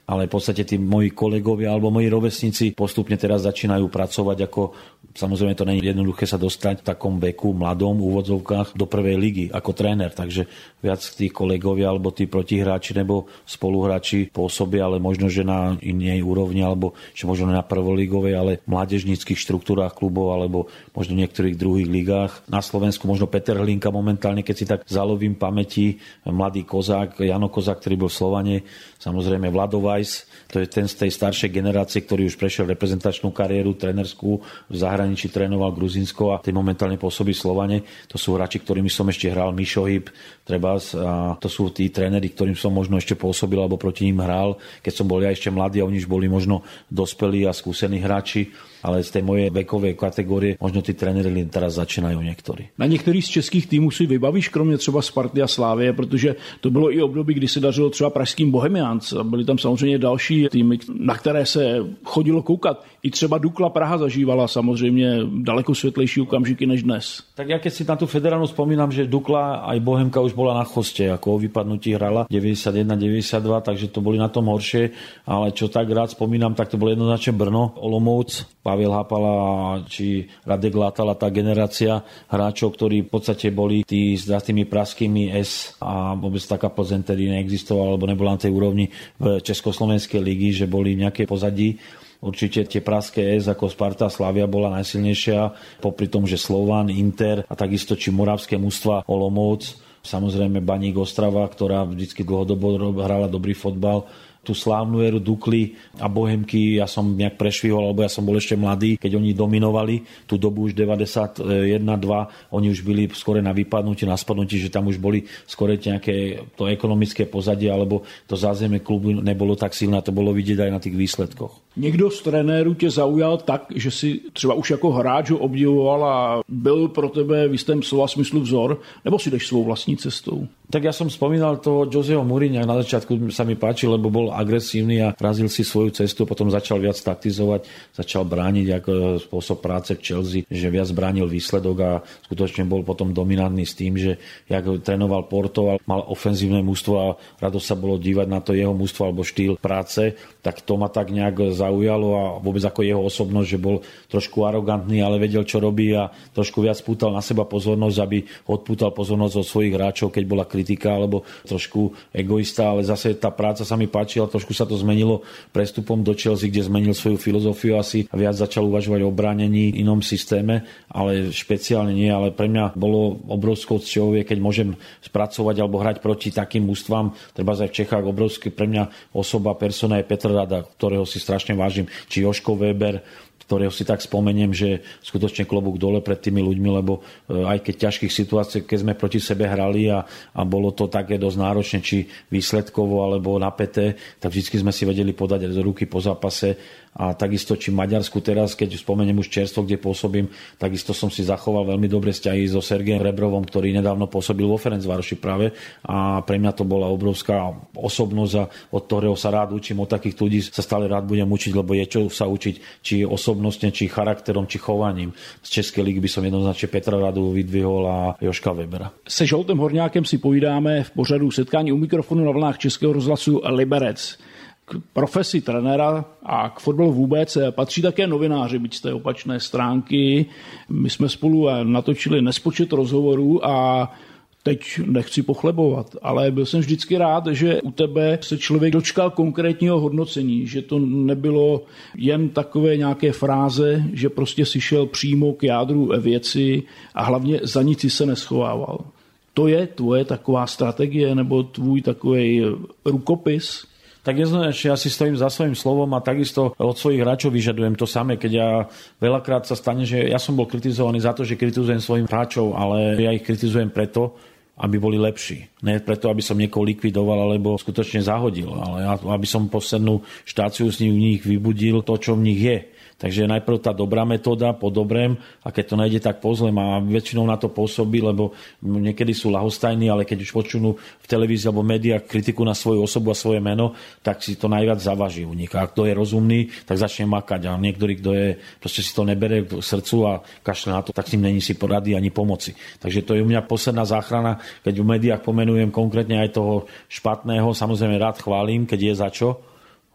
B: ale v podstate tí moji kolegovia alebo moji rovesníci postupne teraz začínajú pracovať ako, samozrejme to nie je jednoduché sa dostať v takom veku, mladom, v úvodzovkách do prvej ligy ako tréner, takže viac tí kolegovia alebo tí protihráči nebo spoluhráči pôsobia, ale možno, že na inej úrovni alebo že možno na prvoligovej, ale v mládežníckych štruktúrách klubov alebo možno v niektorých druhých ligách. Na Slovensku možno Peter Hlinka momentálne, keď si tak zalovím pamäti, mladý Kozák, Jano Kozák, ktorý bol v Slovane, samozrejme Vlado Weiss, to je ten z tej staršej generácie, ktorý už prešiel reprezentačnú kariéru trénerskú, v zahraničí trénoval Gruzínsko a ten momentálne pôsobí v Slovane. To sú hráči, ktorými som ešte hral, Mišo Hyb, trebárs, a to sú tí tréneri, ktorým som možno ešte pôsobil alebo proti ním hral, keď som bol ja ešte mladý a oni už boli možno dospelí a skúsení hráči, ale z tej mojej vekovej kategórie možno tí tréneri len teraz začínajú niektorí.
A: Na některý z českých týmů si vybavíš, kromě třeba Sparty a Slávie, protože to bylo i období, kdy se dařilo třeba pražským Bohemians a byly tam samozřejmě další týmy, na které se chodilo koukat. I třeba Dukla Praha zažívala samozřejmě daleko světlejší okamžiky než dnes.
B: Tak ja keď si na tú federálnu spomínam, že Dukla aj Bohemka už bola na chvoste, ako o vypadnutí hrala deväťdesiatjeden deväťdesiatdva, takže to boli na tom horšie, ale čo tak rád spomínam, tak to bolo jednoznačne Brno, Olomouc, Pavel Hapala či Radek Látala, tá generácia hráčov, ktorí v podstate boli tí s tými pražskými S a vôbec taká Plzeň tedy neexistovala, alebo nebola na tej úrovni v Československej ligy, že boli nejaké pozadí. Určite tie pražské S ako Sparta, Slavia bola najsilnejšia, popri tom, že Slovan, Inter a takisto či moravské mužstva Olomouc, samozrejme Baník Ostrava, ktorá vždycky dlhodobo hrala dobrý fotbal. Tú slávnu éru Dukly a Bohemky ja som nejak prešvihol, alebo ja som bol ešte mladý, keď oni dominovali tú dobu už deväťdesiatjeden dva, oni už byli skore na vypadnutie, na spadnutie, že tam už boli skore nejaké to ekonomické pozadie, alebo to zázemie klubu nebolo tak silné, to bolo vidieť aj na tých výsledkoch.
A: Někdo z trenérů tě zaujal tak, že si třeba už jako hráč ho obdivoval a byl pro tebe v jistém slova smyslu vzor, nebo si jdeš svou vlastní cestou?
B: Tak ja som spomínal toho Joseho Mourinha, na začiatku sa mi páčil, lebo bol agresívny a razil si svoju cestu, potom začal viac taktizovať, začal brániť ako spôsob práce v Chelsea, že viac bránil výsledok a skutočne bol potom dominantný s tým, že jak trénoval Porto a mal ofenzívne mužstvo a rado sa bolo dívať na to jeho mužstvo alebo štýl práce, tak to ma tak nejak zaujalo a vôbec ako jeho osobnosť, že bol trošku arogantný, ale vedel, čo robí a trošku viac pútal na seba pozornosť, aby odpútal pozornosť od svojich hráčov, keď bola kritika alebo trošku egoista, ale zase tá práca sa mi páčila, trošku sa to zmenilo prestupom do Chelsea, kde zmenil svoju filozofiu asi a viac začal uvažovať o bránení inom systéme, ale špeciálne nie, ale pre mňa bolo obrovskou cťou, keď môžem spracovať alebo hrať proti takým mužstvám, treba aj v Čechách obrovský pre mňa osoba, persona je Petr Rada, ktorého si strašne vážim, či Joško Weber, ktorého si tak spomeniem, že skutočne klobúk dole pred tými ľuďmi, lebo aj keď v ťažkých situáciách, keď sme proti sebe hrali a, a bolo to také dosť náročné, či výsledkovo alebo napäté, tak vždy sme si vedeli podať z ruky po zápase. A takisto či v Maďarsku teraz, keď spomeniem už čerstvo, kde pôsobím, takisto som si zachoval veľmi dobré vzťahy so Sergejom Rebrovom, ktorý nedávno pôsobil vo Ferencvároši práve a pre mňa to bola obrovská osobnosť a od ktorého sa rád učím, od takých ľudí sa stále rád budem učiť, lebo je čo sa učiť, či osobnostne, či charakterom, či chovaním. Z Českej ligy by som jednoznačne Petra Radu vydvihol a Joška Webera.
A: Se Žoltem Horňákem si povídáme v pořadu Setkání u mikrofonu na vlnách Českého rozhlasu Liberec. K profesi trenéra a k fotbalu vůbec patří také novináři, byť z té opačné stránky. My jsme spolu natočili nespočet rozhovorů a teď nechci pochlebovat, ale byl jsem vždycky rád, že u tebe se člověk dočkal konkrétního hodnocení, že to nebylo jen takové nějaké fráze, že prostě si šel přímo k jádru věci a hlavně za nic si se neschovával. To je tvoje taková strategie nebo tvůj takový rukopis?
B: Tak jednoznačne ja si stojím za svojím slovom a takisto od svojich hráčov vyžadujem to samé, keď ja veľakrát sa stane, že ja som bol kritizovaný za to, že kritizujem svojim hráčov, ale ja ich kritizujem preto, aby boli lepší. Nie preto, aby som niekoho likvidoval alebo skutočne zahodil, ale aby som poslednú štáciu z nich vybudil to, čo v nich je. Takže najprv tá dobrá metóda, po dobrém, a keď to nejde, tak po zlém. A väčšinou na to pôsobí, lebo niekedy sú ľahostajní, ale keď už počunú v televízii alebo médiách kritiku na svoju osobu a svoje meno, tak si to najviac zavaží u nich. A kto je rozumný, tak začne makať. A niektorý, kto je, proste si to nebere k srdcu a kašle na to, tak s ním není si porady ani pomoci. Takže to je u mňa posledná záchrana, keď v médiách pomenujem konkrétne aj toho špatného. Samozrejme rád chválim, keď je za čo.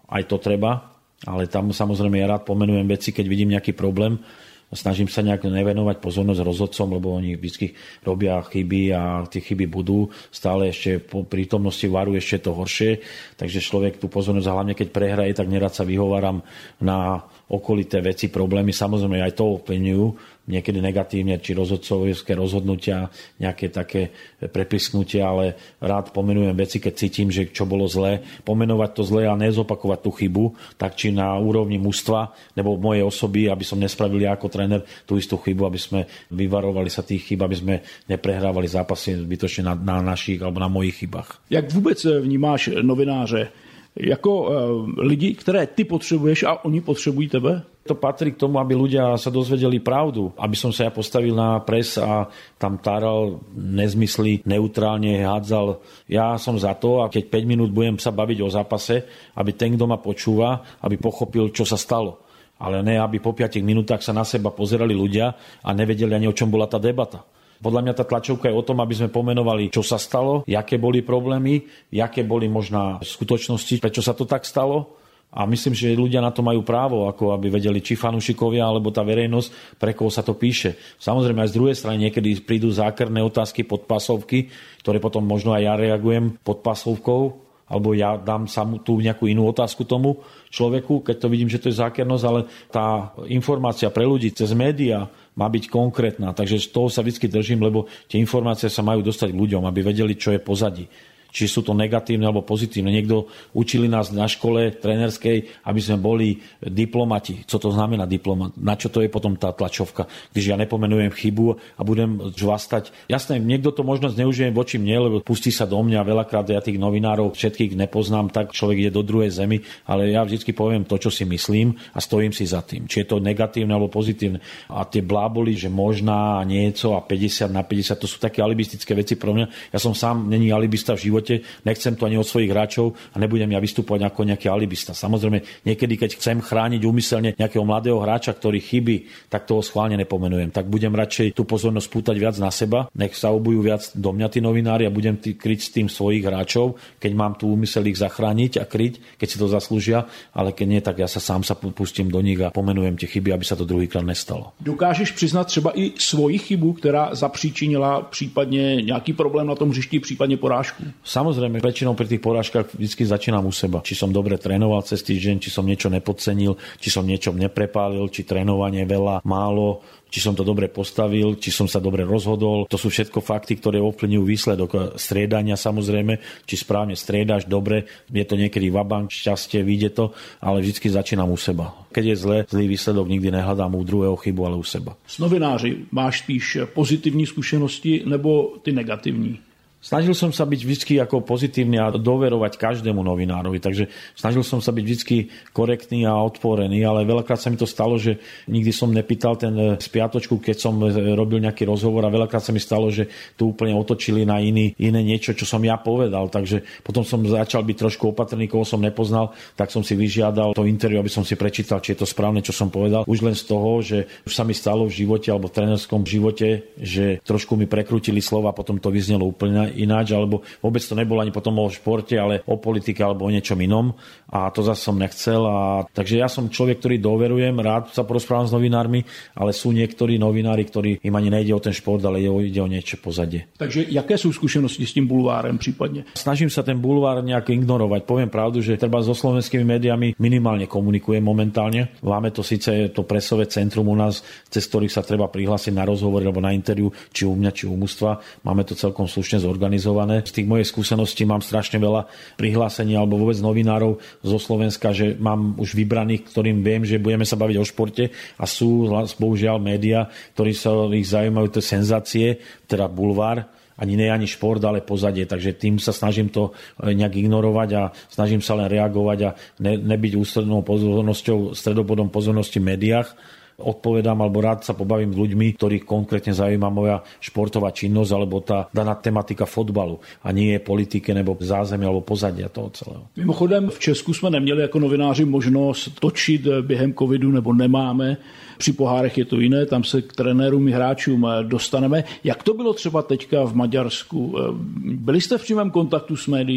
B: aj to treba, ale tam samozrejme ja rád pomenujem veci, keď vidím nejaký problém. Snažím sa nejak nevenovať pozornosť rozhodcom, lebo oni vždy robia chyby a tie chyby budú. Stále ešte po prítomnosti varu ešte to horšie. Takže človek tú pozornosť, hlavne keď prehraje, tak nerad sa vyhováram na okolité veci, problémy. Samozrejme aj to ovplyvňujú niekedy negatívne, či rozhodcovské rozhodnutia, nejaké také prepisknutia, ale rád pomenujem veci, keď cítim, že čo bolo zlé. Pomenovať to zlé a nezopakovať tú chybu, tak či na úrovni mužstva, nebo mojej osoby, aby som nespravil ja ako tréner tú istú chybu, aby sme vyvarovali sa tých chyb, aby sme neprehrávali zápasy zbytočne na, na našich alebo na mojich chybách.
A: Jak vůbec vnímáš novináře jako uh, lidi, které ty potřebuješ a oni potřebují tebe?
B: To patrí k tomu, aby ľudia sa dozvedeli pravdu. Aby som sa ja postavil na pres a tam táral nezmysly, neutrálne hádzal. Ja som za to, a keď päť minút budem sa baviť o zápase, aby ten, kto ma počúva, aby pochopil, čo sa stalo. Ale ne, aby po piatich minútach sa na seba pozerali ľudia a nevedeli ani, o čom bola tá debata. Podľa mňa tá tlačovka je o tom, aby sme pomenovali, čo sa stalo, aké boli problémy, aké boli možná skutočnosti, prečo sa to tak stalo. A myslím, že ľudia na to majú právo, ako aby vedeli, či fanúšikovia, alebo tá verejnosť, pre koho sa to píše. Samozrejme aj z druhej strany niekedy prídu zákerné otázky, podpásovky, ktoré potom možno aj ja reagujem podpásovkou, alebo ja dám sam tú nejakú inú otázku tomu človeku, keď to vidím, že to je zákernosť, ale tá informácia pre ľudí cez médiá má byť konkrétna. Takže z toho sa vždy držím, lebo tie informácie sa majú dostať ľuďom, aby vedeli, čo je pozadí. Či sú to negatívne alebo pozitívne. Niekto učili nás na škole trénerskej, aby sme boli diplomati. Co to znamená diplomat? Na čo to je potom tá tlačovka? Když ja nepomenujem chybu a budem žvastať. Jasné, niekto to možno zneužije voči mne, lebo pustí sa do mňa. Veľakrát ja tých novinárov všetkých nepoznám, tak človek ide do druhej zemi, ale ja vždycky poviem to, čo si myslím a stojím si za tým. Či je to negatívne alebo pozitívne. A tie bláboli, že možná a niečo a päťdesiat na päťdesiat, to sú také alibistické veci pro mňa. Ja som sám není alibista v živote. Nechcem to ani od svojich hráčov a nebudem ja vystupovať ako nejaký alibista. Samozrejme, niekedy, keď chcem chrániť úmyselne nejakého mladého hráča, ktorý chybí, tak toho schválne nepomenujem. Tak budem radšej tú pozornosť pútať viac na seba, nech sa obujú viac do mňa tí novinári a budem tý, kryť s tým svojich hráčov, keď mám tú úmysel ich zachrániť a kryť, keď si to zaslúžia, ale keď nie, tak ja sa sám sa pustím do nich a pomenujem tie chyby, aby sa to druhýkrát nestalo.
A: Dokážeš přiznat třeba i svoji chybu, která zapříčinila případně nějaký problém na tom hřišti, případně porážku?
B: Samozrejme, väčšinou pri tých porážkach vždy začínam u seba. Či som dobre trénoval cez týždeň, či som niečo nepodcenil, či som niečo neprepálil, či trénovanie veľa, málo, či som to dobre postavil, či som sa dobre rozhodol. To sú všetko fakty, ktoré ovplyvňujú výsledok striedania samozrejme, či správne striedaš, dobre, je to niekedy vabank, šťastie, vyjde to, ale vždy začínam u seba. Keď je zle, zlý výsledok nikdy nehľadám u druhého chybu, ale u seba.
A: S novináři máš spíš pozitivní skúsenosti nebo ty negativní?
B: Snažil som sa byť vždy ako pozitívny a doverovať každému novinárovi, takže snažil som sa byť vždy korektný a otvorený, ale veľakrát sa mi to stalo, že nikdy som nepýtal ten spiatočku, keď som robil nejaký rozhovor a veľakrát sa mi stalo, že tu úplne otočili na iný, iné niečo, čo som ja povedal, takže potom som začal byť trošku opatrný, koho som nepoznal, tak som si vyžiadal to interview, aby som si prečítal, či je to správne, čo som povedal. Už len z toho, že už sa mi stalo v živote alebo v trénerskom živote, že trošku mi prekrútili slova a potom to vyznelo úplne ináč, alebo vôbec to nebolo ani potom o športe, ale o politike alebo o niečom inom a to zase som nechcel. A takže ja som človek, ktorý doverujem, rád sa porozprávam s novinármi, ale sú niektorí novinári, ktorí im ani nejde o ten šport, ale ide o niečo pozadie.
A: Takže jaké sú skúsenosti s tým bulvárem prípadne?
B: Snažím sa ten bulvár nejak ignorovať. Poviem pravdu, že treba so slovenskými médiami minimálne komunikujem momentálne. Máme to síce to presové centrum u nás, cez ktorých sa treba prihlásiť na rozhovor alebo na interview, či u mňa, či u mužstva. Máme to celkom slušne zorganizované. Z tých mojich skúseností mám strašne veľa prihlásení alebo vôbec novinárov zo Slovenska, že mám už vybraných, ktorým viem, že budeme sa baviť o športe a sú bohužiaľ médiá, ktorí sa ich zaujímajú tie senzácie, teda bulvár, ani nie ani šport, ale pozadie. Takže tým sa snažím to nejak ignorovať a snažím sa len reagovať a ne, nebyť ústrednou pozornosťou, stredobodom pozornosti v médiách. Odpovedám alebo rád sa pobavím s ľuďmi, ktorých konkrétne zaujíma moja športová činnosť alebo tá daná tematika fotbalu a nie je politike nebo zázemie alebo pozadia toho celého.
A: Mimochodem v Česku jsme neměli jako novináři možnost točit během covidu nebo nemáme. Při pohárech je to jiné, tam se k trenérům i hráčům dostaneme. Jak to bylo třeba teďka v Maďarsku? Byli jste v přímém kontaktu s médií?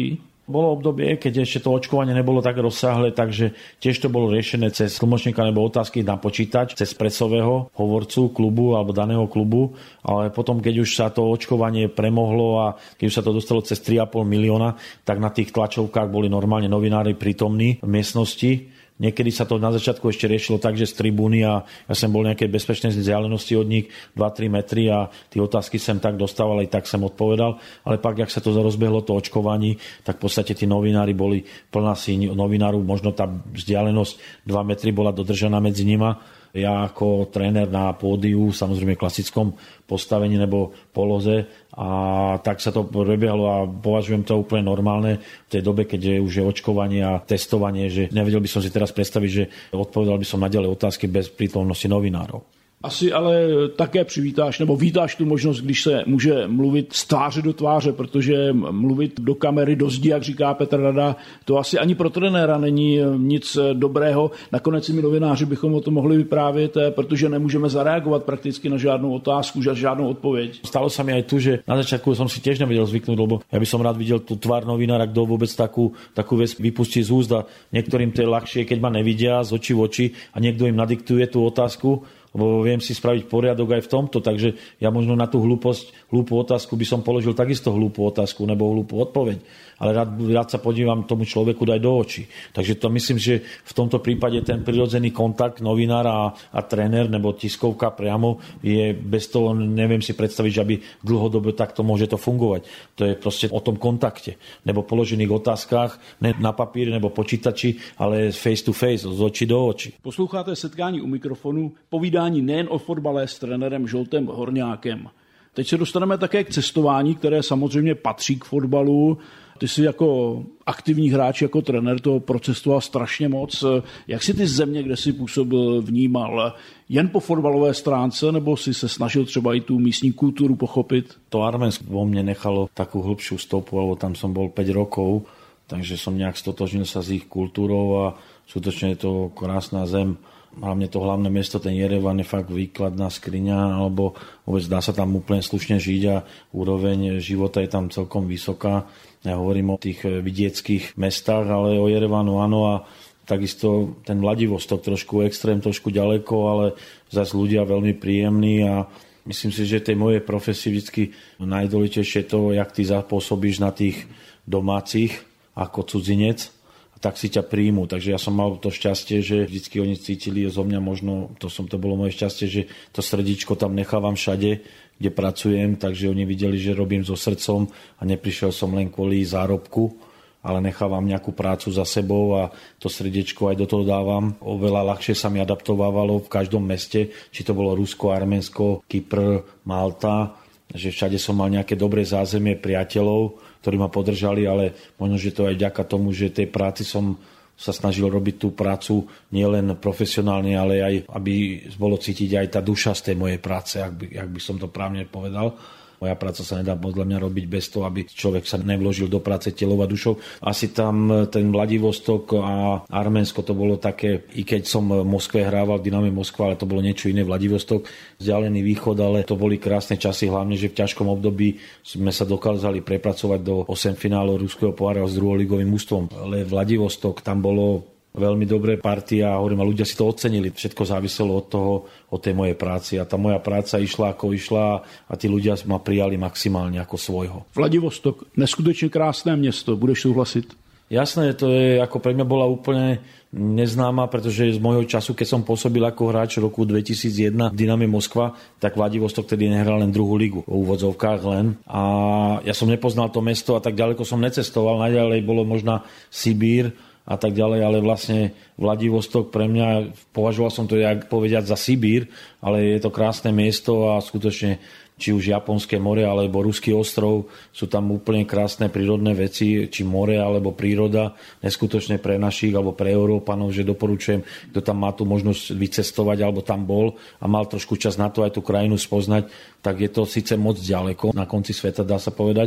B: Bolo obdobie, keď ešte to očkovanie nebolo tak rozsáhle, takže tiež to bolo riešené cez tlmočníka nebo otázky na počítač, cez presového hovorcu klubu alebo daného klubu, ale potom, keď už sa to očkovanie premohlo a keď už sa to dostalo cez tri a pol milióna, tak na tých tlačovkách boli normálne novinári prítomní v miestnosti. Niekedy sa to na začiatku ešte riešilo tak, že z tribúny a ja som bol nejaké bezpečnej vzdialenosti od nich dva tri metry a tie otázky som tak dostával, aj tak som odpovedal. Ale pak, jak sa to rozbehlo to očkovaní, tak v podstate tí novinári boli plná síň novinárov, možno tá vzdialenosť dva metry bola dodržaná medzi nima. Ja ako tréner na pódiu, samozrejme v klasickom postavení nebo poloze, a tak sa to prebiehalo a považujem to úplne normálne v tej dobe, keď je už je očkovanie a testovanie, že nevedel by som si teraz predstaviť, že odpovedal by som naďalej otázky bez prítomnosti novinárov.
A: Asi ale také přivítáš, nebo vítáš tu možnost, když se může mluvit z tváře do tváře, protože mluvit do kamery, do zdi, jak říká Petr Rada, to asi ani pro trenéra není nic dobrého. Nakonec i my novináři bychom o tom mohli vyprávět, protože nemůžeme zareagovat prakticky na žádnou otázku, žádnou odpověď.
B: Stalo sa mi aj tu, že na začiatku som si tiež nevedel zvyknúť, lebo ja by som rád videl tú tvár novinára, kto vôbec takú, takú vec vypustí z úst, a niektorým to je ľahšie, keď ma nevidia z očí v oči a niekto im nadiktuje tú otázku, lebo viem si spraviť poriadok aj v tomto, takže ja možno na tú hlúposť, hlúpu otázku by som položil takisto hlúpu otázku nebo hlúpu odpoveď, ale rád, rád sa podívam tomu človeku dať do očí. Takže to myslím, že v tomto prípade ten prirodzený kontakt novinára a, a tréner nebo tiskovka priamo je bez toho, neviem si predstaviť, že aby dlhodobo takto môže to fungovať. To je proste o tom kontakte, nebo položených otázkach, ne na papíri nebo počítači, ale face to face, z očí do očí.
A: Posloucháte Setkání u mikrofonu, povídání nejen o fotbale s trenérem Žoltem Horňákem. Teď se dostaneme také k cestování, které samozřejmě patří k fotbalu. Ty jsi jako aktivní hráč, jako trenér toho procestoval strašně moc. Jak si ty země, kde jsi působil, vnímal? Jen po fotbalové stránce, nebo si se snažil třeba i tu místní kultúru pochopit?
B: To Arménsko vo mne nechalo takú hĺbšiu stopu, lebo tam som bol päť rokov, takže som nejak stotožnil sa s ich kultúrou a skutočne je to krásna zem. Hlavne to hlavné mesto, ten Jerevan, je fakt výkladná skriňa, alebo vôbec dá sa tam úplne slušne žiť a úroveň života je tam celkom vysoká. Ja hovorím o tých vidieckých mestách, ale o Jerevanu áno, a takisto ten Vladivostok trošku extrém, trošku ďaleko, ale zase ľudia veľmi príjemní a myslím si, že tej mojej profesii vždy najdôležitejšie je to, jak ty zapôsobíš na tých domácich ako cudzinec, tak si ťa príjmu. Takže ja som mal to šťastie, že vždycky oni cítili zo mňa, možno to som to bolo moje šťastie, že to srdíčko tam nechávam všade, kde pracujem, takže oni videli, že robím so srdcom a neprišiel som len kvôli zárobku, ale nechávam nejakú prácu za sebou a to srdiečko aj do toho dávam. Oveľa ľahšie sa mi adaptovávalo v každom meste, či to bolo Rusko, Arménsko, Kypr, Malta, že všade som mal nejaké dobré zázemie priateľov, ktorí ma podržali, ale možno, že to aj vďaka tomu, že tej práci som sa snažil robiť tú prácu nielen profesionálne, ale aj, aby bolo cítiť aj tá duša z tej mojej práce, ak by, ak by som to právne povedal. Moja práca sa nedá podľa mňa robiť bez toho, aby človek sa nevložil do práce telou a dušou. Asi tam ten Vladivostok a Arménsko to bolo také, i keď som v Moskve hrával, v Dyname Moskva, ale to bolo niečo iné. Vladivostok, vzdialený východ, ale to boli krásne časy, hlavne, že v ťažkom období sme sa dokázali prepracovať do osem finálov ruského pohára s druholigovým mužstvom. Ale Vladivostok, tam bolo veľmi dobré party a hovorím, a ľudia si to ocenili. Všetko záviselo od toho, od tej mojej práci. A tá moja práca išla ako išla a tí ľudia ma prijali maximálne ako svojho.
A: Vladivostok, neskutečne krásne mesto, budeš súhlasiť?
B: Jasné, to je ako pre mňa bola úplne neznáma, pretože z môjho času, keď som pôsobil ako hráč v roku dvetisícjeden v Dyname Moskva, tak Vladivostok tedy nehral len druhú ligu, v úvodzovkách len. A ja som nepoznal to mesto a tak ďaleko som necestoval. Najďalej bolo možná Sibír a tak ďalej, ale vlastne Vladivostok pre mňa, považoval som to, jak povedať, za Sibír, ale je to krásne miesto a skutočne či už Japonské more alebo Ruský ostrov, sú tam úplne krásne prírodné veci, či more alebo príroda, neskutočne pre našich alebo pre Európanov, že doporučujem, kto tam má tu možnosť vycestovať alebo tam bol a mal trošku čas na to aj tú krajinu spoznať, tak je to síce moc ďaleko, na konci sveta dá sa povedať,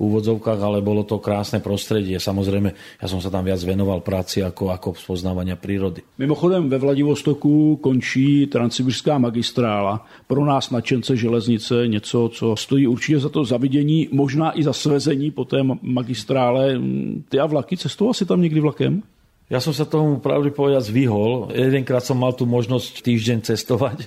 B: úvodzovkách, ale bolo to krásne prostredie. Samozrejme, ja som sa tam viac venoval práci ako, ako spoznávania prírody.
A: Mimochodem ve Vladivostoku končí transsibirská magistrála. Pro nás nadšence železnice něco, co stojí určitě za to zavidění, možná i za svezení po té magistrále. Ty a vlaky, cestoval si tam někdy vlakem?
B: Ja som sa tomu pravde povedať vyhol. Jedenkrát som mal tú možnosť týždeň cestovať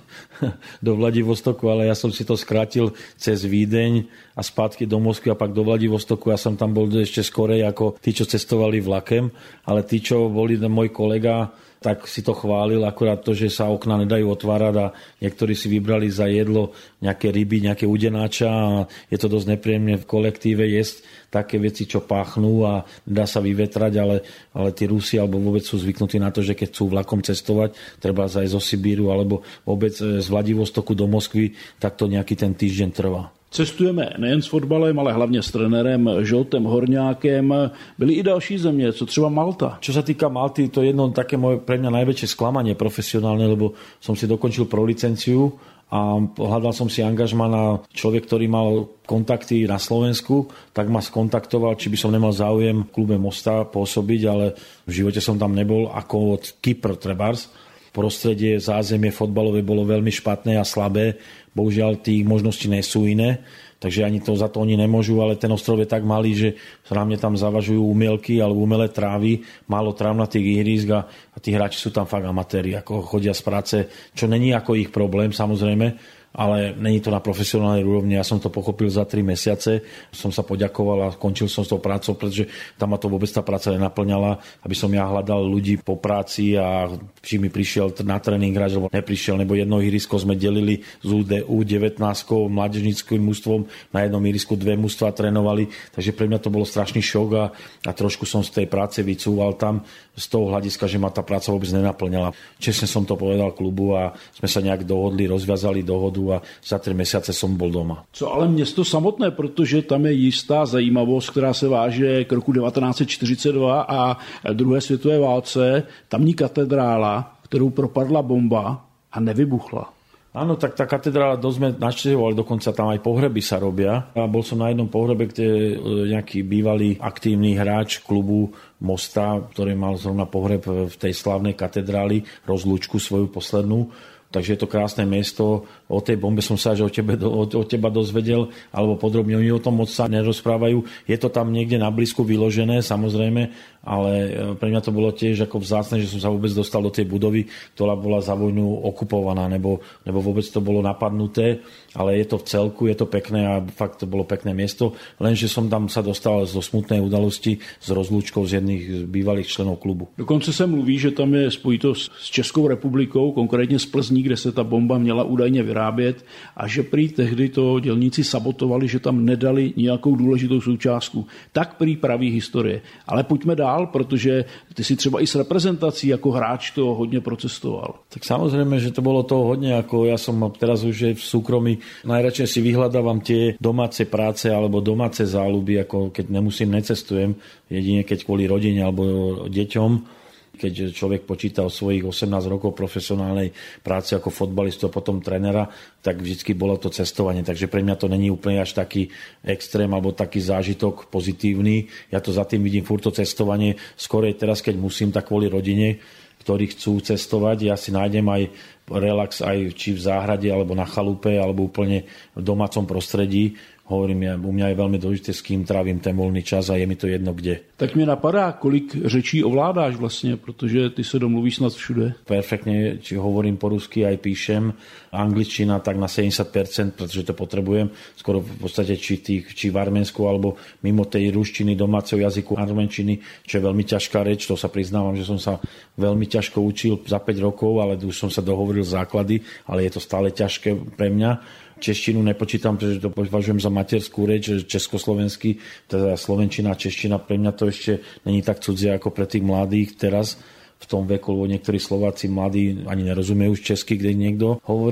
B: do Vladivostoku, ale ja som si to skrátil cez Vídeň a spátky do Moskvy a pak do Vladivostoku. Ja som tam bol ešte skorej ako tí, čo cestovali vlakem, ale tí, čo boli môj kolega, tak si to chválil, akurát to, že sa okná nedajú otvárať a niektorí si vybrali za jedlo nejaké ryby, nejaké udenáča a je to dosť nepríjemné v kolektíve jesť také veci, čo páchnú a dá sa vyvetrať, ale, ale tí Rusi alebo vôbec sú zvyknutí na to, že keď chcú vlakom cestovať, treba aj zo Sibíru alebo vôbec z Vladivostoku do Moskvy, tak to nejaký ten týždeň trvá.
A: Cestujeme nejen s fotbalem, ale hlavně s trenérem Žoltem Horňákem. Byly i další země, co třeba Malta.
B: Čo sa týka Malty, to je jedno také moje pre mňa najväčšie sklamanie profesionálne, lebo som si dokončil pro licenciu a hľadal som si angažma na človek, ktorý mal kontakty na Slovensku, tak ma skontaktoval, či by som nemal záujem v klube Mosta pôsobiť, ale v živote som tam nebol ako od Kypr trebárs. Prostredie, zázemie fotbalové bolo veľmi špatné a slabé. Bohužiaľ, tých možností nie sú iné, takže ani to za to oni nemôžu, ale ten ostrov je tak malý, že hlavne tam zavažujú umielky alebo umelé trávy, málo tráv na tých ihrísk a, a tí hráči sú tam fakt amatéri, ako chodia z práce, čo není ako ich problém, samozrejme, ale není to na profesionálnej úrovni. Ja som to pochopil za tri mesiace, som sa poďakoval a končil som s tou prácou, pretože tam ma to vôbec tá práca nenaplňala, aby som ja hľadal ľudí po práci a či mi prišiel na tréning hráč, alebo neprišiel, nebo jedno ihrisko sme delili z ú devätnásť mládežníckym mužstvom, na jednom ihrisku dve mužstva trénovali, takže pre mňa to bolo strašný šok a, a trošku som z tej práce vycúval tam z toho hľadiska, že ma tá práca vôbec nenaplňala. Čestne som to povedal klubu a sme sa nejak dohodli, rozviazali dohodu a za tři měsíce jsem byl doma.
A: Co ale město samotné, protože tam je jistá zajímavost, která se váže k roku devatenáct set čtyřicet dva a druhé světové válce. Tamní katedrála, kterou propadla bomba a nevybuchla.
B: Áno, tak tá katedrála dosť sme navštevovali, dokonca tam aj pohreby sa robia. A bol som na jednom pohrebe, kde nejaký bývalý aktívny hráč klubu Mosta, ktorý mal zrovna pohreb v tej slávnej katedráli, rozlúčku svoju poslednú. Takže je to krásne miesto. O tej bombe som sa až od teba, od, od teba dozvedel, alebo podrobne oni o tom moc sa nerozprávajú. Je to tam niekde na blízku vyložené, samozrejme, ale pre mňa to bolo tiež ako vzácne, že som sa vôbec dostal do tej budovy, ktorá bola za vojnu okupovaná, nebo, nebo vôbec to bolo napadnuté, ale je to v celku, je to pekné a fakt to bolo pekné miesto, lenže som tam sa dostal zo smutnej udalosti s rozlúčkou z jedných bývalých členov klubu.
A: Dokonce se mluví, že tam je spojitost s Českou republikou, konkrétně z Plzní, kde se ta bomba měla údajně vyrábět a že prý tehdy to dělníci sabotovali, že tam nedali nějakou důležitou součástku. Tak prý praví historie. Ale pojďme dál, protože ty si třeba i s reprezentací jako hráč to hodně procestoval.
B: Tak samozrejme, že to bolo to hodně, ako ja som teraz už v súkromí, najradšej si vyhľadávam tie domáce práce alebo domáce záľuby, ako keď nemusím, necestujem, jedine keď kvôli rodine alebo deťom. Keď človek počíta o svojich osemnásť rokov profesionálnej práce ako fotbalistu a potom trénera, tak vždycky bolo to cestovanie. Takže pre mňa to není úplne až taký extrém alebo taký zážitok pozitívny. Ja to za tým vidím furt to cestovanie. Skorej teraz, keď musím, tak kvôli rodine, ktorí chcú cestovať, ja si nájdem aj relax aj či v záhrade, alebo na chalupe, alebo úplne v domácom prostredí. Hovorím, ja, u mňa je veľmi dôležité, s kým trávím ten voľný čas a je mi to jedno kde.
A: Tak mě napadá, kolik řečí ovládáš vlastně, protože ty se domluvíš snad všude.
B: Perfektne, či hovorím po rusky, aj píšem. Angličtina tak na sedemdesiat percent, pretože to potrebujem. Skoro v podstate či, tých, či v Arménsku, alebo mimo tej ruštiny, domáceho jazyku arménčiny, čo je veľmi ťažká reč. To sa priznávam, že som sa veľmi ťažko učil za päť rokov, ale už som sa dohovoril základy, ale je to stále ťažké pre mňa. Češtinu nepočítam, pretože to považujem za materskú reč, československý, teda slovenčina a čeština, pre mňa to ešte není tak cudzie ako pre tých mladých teraz v tom veku, lebo niektorí Slováci mladí ani nerozumejú už česky, kde niekto hovorí.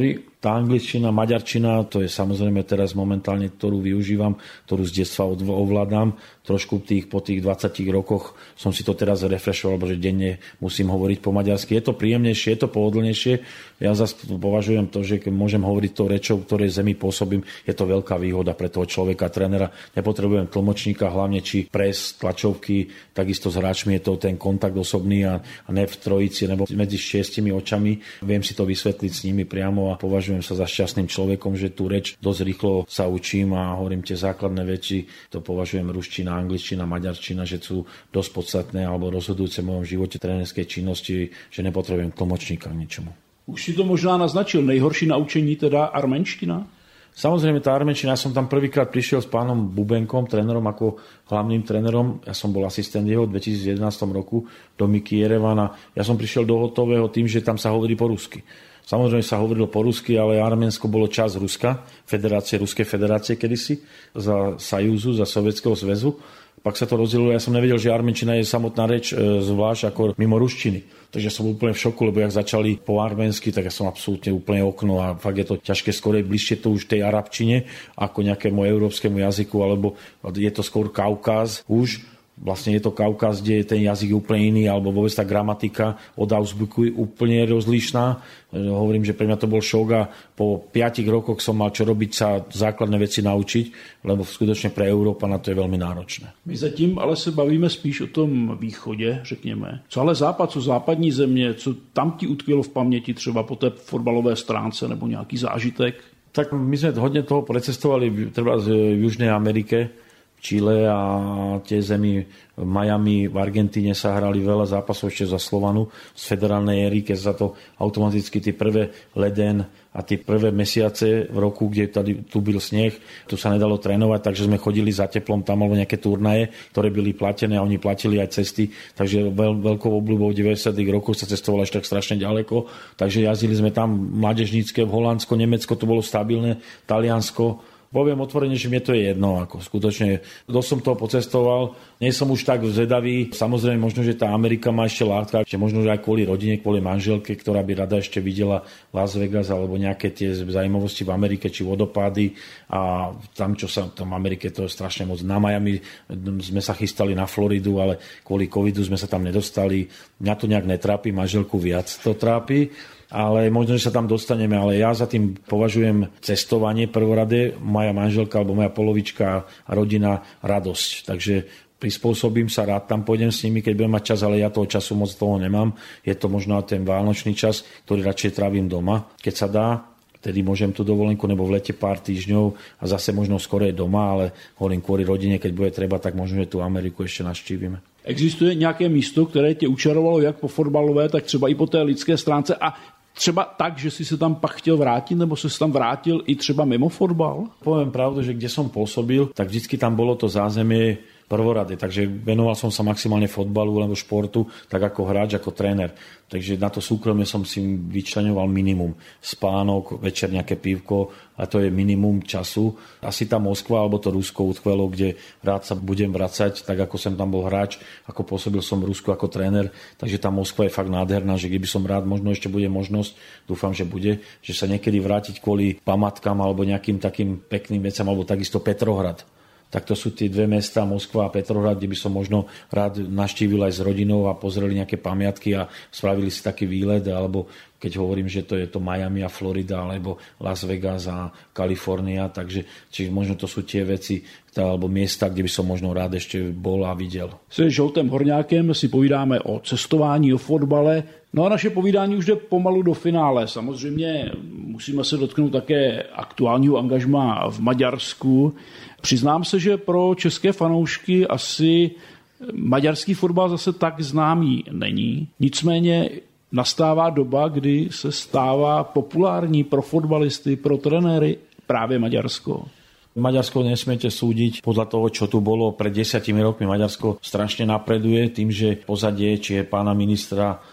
B: Tá angličtina, maďarčina, to je samozrejme teraz momentálne, ktorú využívam, ktorú z detstva ovládam. Trošku tých, po tých dvadsiatich rokoch som si to teraz refreshoval, že denne musím hovoriť po maďarsky. Je to príjemnejšie, je to pohodlnejšie. Ja zase považujem to, že keď môžem hovoriť tou rečou, ktorej zemi pôsobím, je to veľká výhoda pre toho človeka, trénera. Nepotrebujem tlmočníka, hlavne či pres, tlačovky, takisto s hráčmi je to ten kontakt osobný a, a ne v trojici, nebo medzi šiestimi očami. Viem si to vysvetliť s nimi priamo a považujem sa za šťastným človekom, že tú reč dosť rýchlo sa učím a hovorím tie základné veci. To považujem ruština, angličtina, maďarčina, že sú dosť podstatné alebo rozhodujúce v mojom živote trénerskej činnosti, že nepotrebujem tlmočníka k ničomu.
A: Už si to možná naznačil, nejhorší naučení teda arménština?
B: Samozrejme tá arménčina, ja som tam prvýkrát prišiel s pánom Bubenkom, trénerom ako hlavným trénerom. Ja som bol asistent jeho v dvetisícjedenásť roku do Miky Jerevana. Ja som prišiel do hotového tým, že tam sa hovorí po rusky. Samozrejme sa hovorilo po rusky, ale Arménsko bolo časť Ruska, federácie, Ruskej federácie kedysi, za Sajúzu, za Sovietskeho zväzu. Pak sa to rozdielilo, ja som nevedel, že arménčina je samotná reč, e, zvlášť ako mimo ruštiny. Takže som bol úplne v šoku, lebo jak začali po arménsky, tak ja som absolútne úplne okno a fakt je to ťažké, skorej bližšie to už tej arabčine ako nejakému európskemu jazyku, alebo je to skôr Kaukaz už. Vlastne je to Kaukaz, kde je ten jazyk úplne iný, alebo vôbec tá gramatika od Ausbuku úplne rozlišná. Hovorím, že pre mňa to bol šok a po piatich rokoch som mal čo robiť, sa základné veci naučiť, lebo skutočne pre Európana to je veľmi náročné.
A: My zatím ale se bavíme spíš o tom východě, řekněme. Co ale západ, co západní země, co tam ti utkvělo v paměti třeba po té fotbalové stránce nebo nějaký zážitek?
B: Tak my sme hodne toho precestovali treba v Južnej Amerike, Chile a tie zemi v Miami, v Argentíne sa hrali veľa zápasov ešte za Slovanu z federálnej éry, keď sa to automaticky tie prvé leden a tie prvé mesiace v roku, kde tady tu byl sneh, tu sa nedalo trénovať, takže sme chodili za teplom tam alebo nejaké turnaje, ktoré byli platené a oni platili aj cesty, takže veľ, veľkou obľubou v deväťdesiatych rokoch sa cestovalo až tak strašne ďaleko, takže jazdili sme tam mládežnícke v Holandsko, Nemecko, to bolo stabilné, Taliansko. Poviem otvorene, že mne to je jedno. Ako skutočne, dosť som toho pocestoval. Nie som už tak zvedavý. Samozrejme, možno, že tá Amerika má ešte látka, že možno, že aj kvôli rodine, kvôli manželke, ktorá by rada ešte videla Las Vegas alebo nejaké tie zaujímavosti v Amerike, či vodopády. A tam, čo sa tam v Amerike, to je strašne moc. Na Miami sme sa chystali na Floridu, ale kvôli covidu sme sa tam nedostali. Mňa to nejak netrápi, manželku viac to trápi. Ale možno, že sa tam dostaneme, ale ja za tým považujem cestovanie prvoradé, moja manželka alebo moja polovička a rodina radosť. Takže prispôsobím sa, rád tam pôjdem s nimi, keď budem mať čas, ale ja toho času moc toho nemám. Je to možno ten vánočný čas, ktorý radšej trávim doma, keď sa dá. Vtedy môžem tú dovolenku, nebo v lete pár týždňov a zase možno skorej doma, ale hovorím kvôli rodine, keď bude treba, tak možno, že tú Ameriku ešte navštívime.
A: Existuje nějaké místo, které tě učarovalo jak po fotbalové, tak třeba i po té lidské stránce a třeba tak, že si se tam pak chtěl vrátit, nebo si tam vrátil i třeba mimo fotbal?
B: Poviem pravdu, že kde som pôsobil, tak vždycky tam bolo to zázemie prvorady, takže venoval som sa maximálne fotbalu alebo športu, tak ako hráč, ako tréner. Takže na to súkromie som si vyčleňoval minimum. Spánok, večer nejaké pívko a to je minimum času. Asi tá Moskva alebo to Rusko utkvelo, kde rád sa budem vracať, tak ako som tam bol hráč, ako pôsobil som v Rusku ako tréner. Takže tá Moskva je fakt nádherná, že keby som rád, možno ešte bude možnosť, dúfam, že bude, že sa niekedy vrátiť kvôli pamatkám alebo nejakým takým pekným vecam, alebo takisto Petrohrad. Tak to sú tie dve mestá, Moskva a Petrohrad, kde by som možno rád navštívil aj s rodinou a pozreli nejaké pamiatky a spravili si taký výlet, alebo keď hovorím, že to je to Miami a Florida, alebo Las Vegas a Kalifornia, takže či možno to sú tie veci, alebo miesta, kde by som možno rád ešte bol a videl.
A: Se Žoltem Horňákem si povídáme o cestování, o fotbale. No a naše povídání už jde pomalu do finále. Samozřejmě musíme se dotknout také aktuálního angažmá v Maďarsku. Přiznám se, že pro české fanoušky asi maďarský fotbal zase tak známý není. Nicméně nastává doba, kdy se stává populární pro fotbalisty, pro trenéry právě Maďarsko.
B: Maďarsko nesmiete súdiť podľa toho, čo tu bolo pred desiatimi rokmi. Maďarsko strašne napreduje tým, že pozadie, či je pána ministra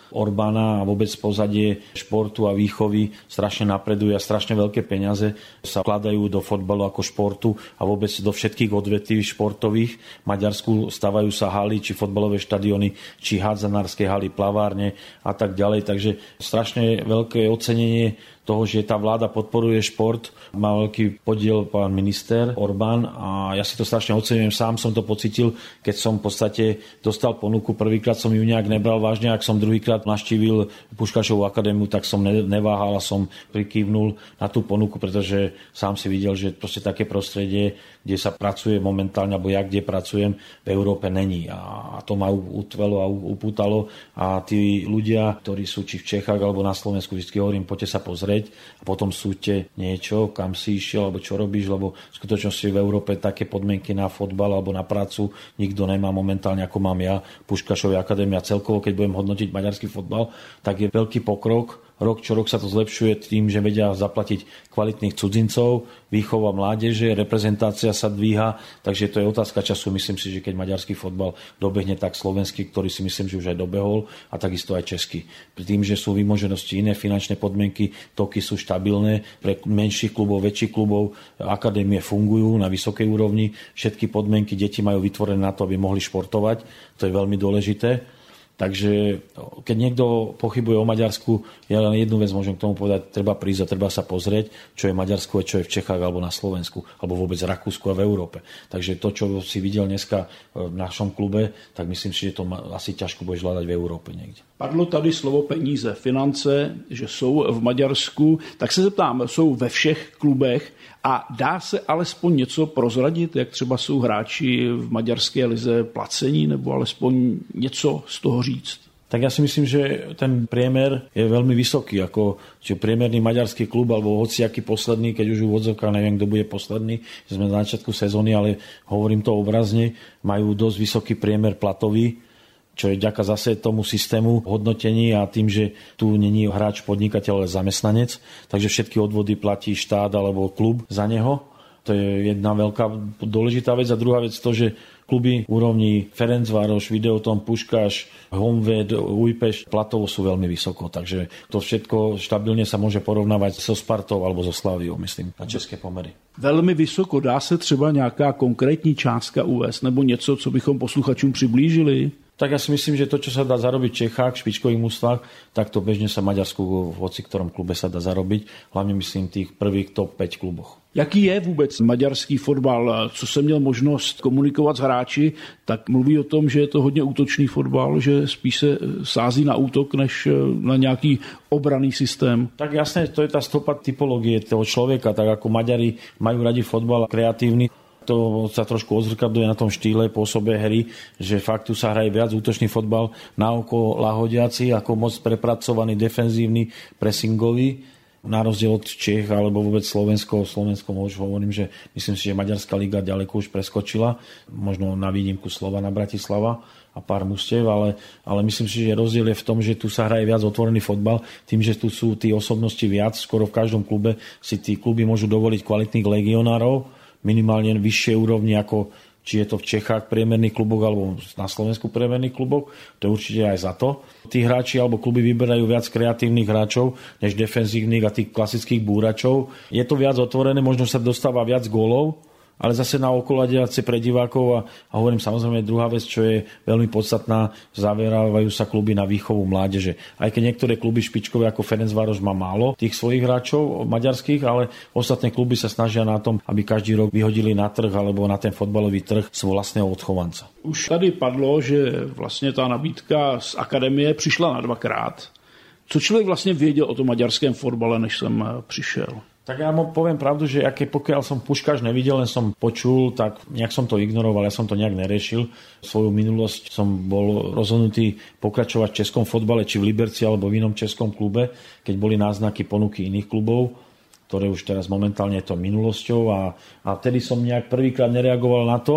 B: Orbána a vôbec pozadie športu a výchovy strašne napreduje a strašne veľké peniaze sa vkladajú do fotbalu ako športu a vôbec do všetkých odvetví športových. V Maďarsku stavajú sa haly, či fotbalové štadióny, či hádzanárske haly, plavárne a tak ďalej. Takže strašne veľké ocenenie toho, že tá vláda podporuje šport. Má veľký podiel pán minister Orbán a ja si to strašne oceňujem. Sám som to pocitil, keď som v podstate dostal ponuku. Prvýkrát som ju nejak nebral vážne, ak som druhýkrát navštívil Puškášovú akadémiu, tak som neváhal a som prikývnul na tú ponuku, pretože sám si videl, že proste také prostredie, kde sa pracuje momentálne, alebo ja kde pracujem, v Európe není. A to ma utvelo a upútalo. A tí ľudia, ktorí sú či v Čechách alebo na Slovensku, vždy hovorím, poďte sa pozrieť a potom súďte niečo, kam si išiel, alebo čo robíš, lebo v skutočnosti v Európe také podmienky na fotbal alebo na prácu nikto nemá momentálne, ako mám ja. Puškášovej akadémia celkovo, keď budem hodnotiť maďarský fotbal, tak je veľký pokrok. Rok čo rok sa to zlepšuje tým, že vedia zaplatiť kvalitných cudzincov, výchova mládeže, reprezentácia sa dvíha, takže to je otázka času. Myslím si, že keď maďarský fotbal dobehne, tak slovenský, ktorý si myslím, že už aj dobehol, a takisto aj český. Tým, že sú vymoženosti iné finančné podmienky, toky sú štabilné, pre menších klubov, väčších klubov, akadémie fungujú na vysokej úrovni, všetky podmienky deti majú vytvorené na to, aby mohli športovať, to je veľmi dôležité. Takže keď niekto pochybuje o Maďarsku, ja len jednu vec môžem k tomu povedať, treba prísť a treba sa pozrieť, čo je v Maďarsku a čo je v Čechách alebo na Slovensku, alebo vôbec v Rakúsku a v Európe. Takže to, čo si videl dneska v našom klube, tak myslím si, že to asi ťažko budeš hľadať v Európe niekde.
A: Padlo tady slovo peníze, finance, že jsou v Maďarsku, tak se zeptám, jsou ve všech klubech a dá se alespoň něco prozradit, jak třeba jsou hráči v maďarské lize placení, nebo alespoň něco z toho říct?
B: Tak ja si myslím, že ten priemer je veľmi vysoký, ako že priemerný maďarský klub alebo hociaký posledný, keď už v odzovkách neviem, kto bude posledný, že sme na začiatku sezóny, ale hovorím to obrazne, majú dosť vysoký priemer platový, čo je vďaka zase tomu systému hodnotení a tým, že tu není hráč podnikateľ, ale zamestnanec, takže všetky odvody platí štát alebo klub za neho. To je jedna veľká dôležitá vec. A druhá vec to, že kluby úrovni Ferencváros, Videoton, Puškáš, Honvéd, Újpešť platovo sú veľmi vysoko. Takže to všetko štabilne sa môže porovnávať so Spartou alebo so Slaviou, myslím, na české pomery.
A: Velmi vysoko. Dá se třeba nějaká konkrétní částka uvést nebo něco, co bychom posluchačům přiblížili?
B: Tak ja si myslím, že to, čo sa dá zarobiť v Čechách, v špičkových mužstvách, tak to bežne sa v Maďarsku v hoci ktorom klube sa dá zarobiť. Hlavne myslím tých prvých top päť kluboch.
A: Jaký je vůbec maďarský fotbal? Co jsem měl možnost komunikovat s hráči, tak mluví o tom, že je to hodně útočný fotbal, že spíš se sází na útok, než na nějaký obranný systém. Tak
B: jasné, to je tá stopa typológie toho človeka, tak ako Maďari majú radi fotbal kreatívny. To sa trošku odzrkadluje na tom štýle, pôsobe hry, že fakt tu sa hraje viac útočný fotbal na oko lahodiaci, ako moc prepracovaný, defenzívny, pressingový. Na rozdiel od Čech alebo vôbec Slovensko. Slovensko už hovorím, že myslím si, že Maďarská liga ďaleko už preskočila. Možno na výnimku Slovana Bratislava a pár mužstiev, ale, ale myslím si, že rozdiel je v tom, že tu sa hraje viac otvorený fotbal. Tým, že tu sú tí osobnosti viac, skoro v každom klube si tí kluby môžu dovoliť kvalitných legionárov, minimálne vyššie úrovni, ako či je to v Čechách priemerných kluboch alebo na Slovensku priemerných kluboch, to je určite aj za to. Tí hráči alebo kluby vyberajú viac kreatívnych hráčov než defenzívnych a tých klasických búračov. Je to viac otvorené, možno sa dostáva viac gólov, ale zase na okoladiace pre divákov a, a hovorím samozrejme druhá vec, čo je veľmi podstatná, zaverávajú sa kluby na výchovu mládeže. Aj keď niektoré kluby špičkové ako Ferencváros má málo tých svojich hráčov maďarských, ale ostatné kluby sa snažia na tom, aby každý rok vyhodili na trh alebo na ten fotbalový trh svojho vlastného odchovanca.
A: Už tady padlo, že vlastně ta nabídka z akademie přišla na dvakrát. Co člověk vlastně věděl o tom maďarském fotbale, než jsem přišel?
B: Tak ja mu poviem pravdu, že aké pokiaľ som Puškáš nevidel, len som počul, tak nejak som to ignoroval, ja som to nejak neriešil. Svoju minulosť som bol rozhodnutý pokračovať v českom fotbale, či v Liberci alebo v inom českom klube, keď boli náznaky ponuky iných klubov, ktoré už teraz momentálne je to minulosťou a, a vtedy som nejak prvýkrát nereagoval na to,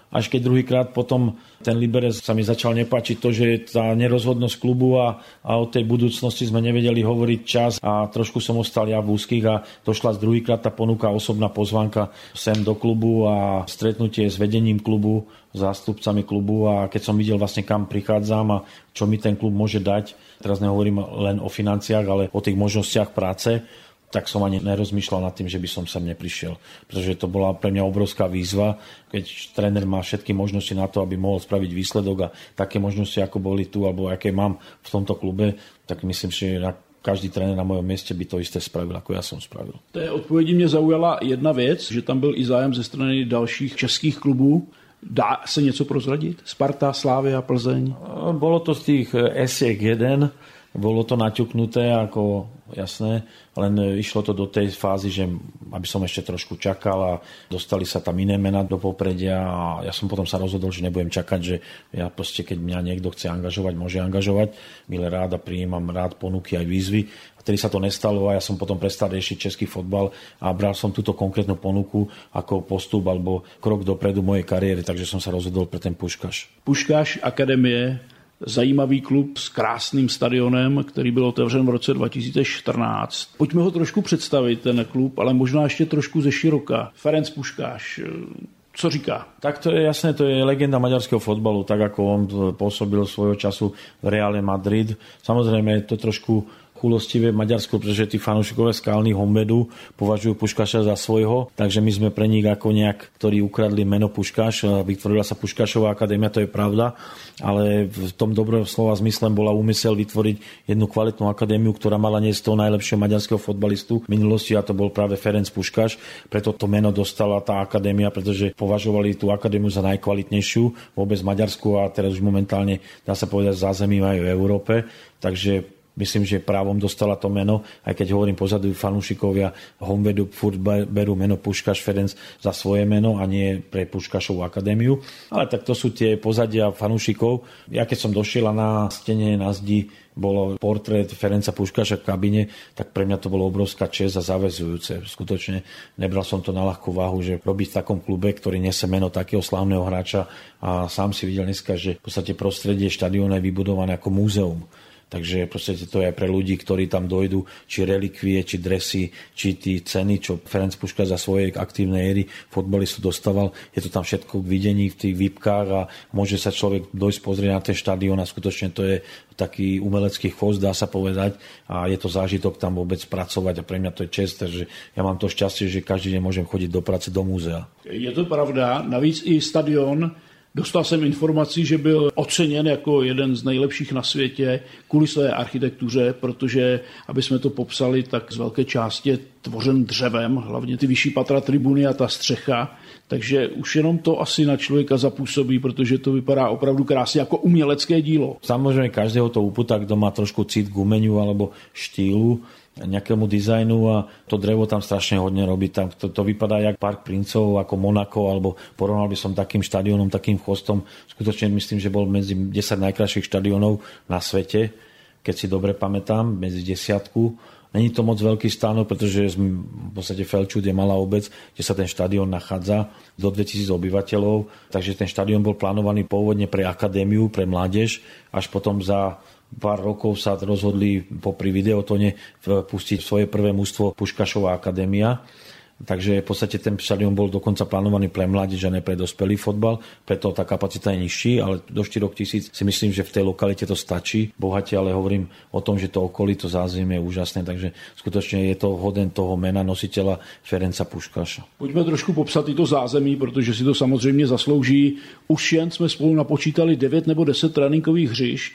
B: až keď druhýkrát potom ten Liberec sa mi začal nepáčiť to, že tá nerozhodnosť klubu a, a o tej budúcnosti sme nevedeli hovoriť čas a trošku som ostal ja v úzkých a došla z druhýkrát tá ponuka, osobná pozvánka sem do klubu a stretnutie s vedením klubu, zástupcami klubu a keď som videl vlastne kam prichádzam a čo mi ten klub môže dať, teraz nehovorím len o financiách, ale o tých možnostiach práce, tak som ani nerozmýšľal nad tým, že by som sem neprišiel. Pretože to bola pre mňa obrovská výzva, keď tréner má všetky možnosti na to, aby mohol spraviť výsledok a také možnosti, ako boli tu, alebo aké mám v tomto klube, tak myslím, že každý tréner na mojom mieste by to isté spravil, ako ja som spravil.
A: V té odpovědi mě zaujala jedna věc, že tam byl i zájem ze strany dalších českých klubů. Dá se něco prozradit? Sparta, Slavia, Plzeň?
B: Bolo to z tých esiek jeden, bolo to naťuknuté, ako jasné, len išlo to do tej fázy, že aby som ešte trošku čakal a dostali sa tam iné mená do popredia a ja som potom sa rozhodol, že nebudem čakať, že ja proste, keď mňa niekto chce angažovať, môže angažovať. Milé rád a prijímam rád ponuky aj výzvy. A tedy sa to nestalo a ja som potom prestal riešiť český fotbal a bral som túto konkrétnu ponuku ako postup alebo krok dopredu mojej kariéry, takže som sa rozhodol pre ten Puškaš.
A: Puškaš Akademie, zajímavý klub s krásným stadionem, který byl otevřen v roce dva tisíce čtrnáct. Pojďme ho trošku představit, ten klub, ale možná ještě trošku ze široka. Ferenc Puškáš, co říká?
B: Tak to je jasné, to je legenda maďarského fotbalu, tak ako on pôsobil svojho času v Reále Madrid. Samozrejme je to trošku chulostivé v Maďarsku, pretože tí fanúšikovia Skalný Honvedu považujú Puškaša za svojho, takže my sme pre nich ako nejak, ktorí ukradli meno Puškaš, vytvorila sa Puškašová akadémia, to je pravda, ale v tom dobrom slova zmyslem bola úmysel vytvoriť jednu kvalitnú akadémiu, ktorá mala niesť toho najlepšieho maďarského fotbalistu v minulosti a to bol práve Ferenc Puškaš, preto to meno dostala tá akadémia, pretože považovali tú akadémiu za najkvalitnejšiu vôbec v Maďarsku a teraz už momentálne dá sa povedať zázemí aj v Európe, takže myslím, že právom dostala to meno, aj keď hovorím pozadu, fanúšikovia Honvedu furt berú meno Puškaš Ferenc za svoje meno a nie pre Puškašovú akadémiu. Ale tak to sú tie pozadia fanúšikov. Ja keď som došiel a na stene, na zdi bolo portrét Ferenca Puškaša v kabine, tak pre mňa to bolo obrovská česť a zaväzujúce. Skutočne nebral som to na ľahkú váhu, že robiť v takom klube, ktorý nese meno takého slávneho hráča a sám si videl dneska, že v podstate prostredie štadióna je vybudované ako múzeum. Takže proste to je pre ľudí, ktorí tam dojdú, či relikvie, či dresy, či tí ceny, čo Ferenc Puškaš za svojej aktívnej éry fotbalistu dostával. Je to tam všetko k videní v tých výpkách a môže sa človek dojsť pozrieť na ten štadión a skutočne to je taký umelecký chvost, dá sa povedať, a je to zážitok tam vôbec pracovať a pre mňa to je čest, takže ja mám to šťastie, že každý deň môžem chodiť do práce do múzea.
A: Je to pravda, navíc i stadion. Dostal jsem informací, že byl oceněn jako jeden z nejlepších na světě kvůli své architektuře, protože, aby jsme to popsali, tak z velké části je tvořen dřevem, hlavně ty vyšší patra tribuny a ta střecha. Takže už jenom to asi na člověka zapůsobí, protože to vypadá opravdu krásně jako umělecké dílo.
B: Samozrejme každého to upúta, kto má trošku cit k umeniu alebo štýlu, nejakému dizajnu a to drevo tam strašne hodne robí. Tam to, to vypadá jak Park princov, ako Monako, alebo porovnal by som takým štadiónom, takým chvostom. Skutočne myslím, že bol medzi desať najkrajších štadiónov na svete, keď si dobre pamätám, medzi desiatku. Není to moc veľký stánok, pretože v podstate Felčút je malá obec, kde sa ten štadión nachádza do dvetisíc obyvateľov, takže ten štadión bol plánovaný pôvodne pre akadémiu, pre mládež, až potom za pár rokov sa rozhodli popri Videotone pustiť svoje prvé mužstvo Puškašová akadémia. Takže v podstate ten štadión bol dokonca plánovaný pre mládež a ne pre dospelý fotbal, preto tá kapacita je nižší, ale do štyri tisíc si myslím, že v tej lokalite to stačí. Bohate, ale hovorím o tom, že to okolí, to zázemie je úžasné, takže skutočne je to hoden toho mena nositeľa Ferenca Puškaša.
A: Pojďme trošku popsat i to zázemí, protože si to samozřejmě zaslouží. Už jen jsme spolu napočítali devět nebo deset tréninkových hřišť.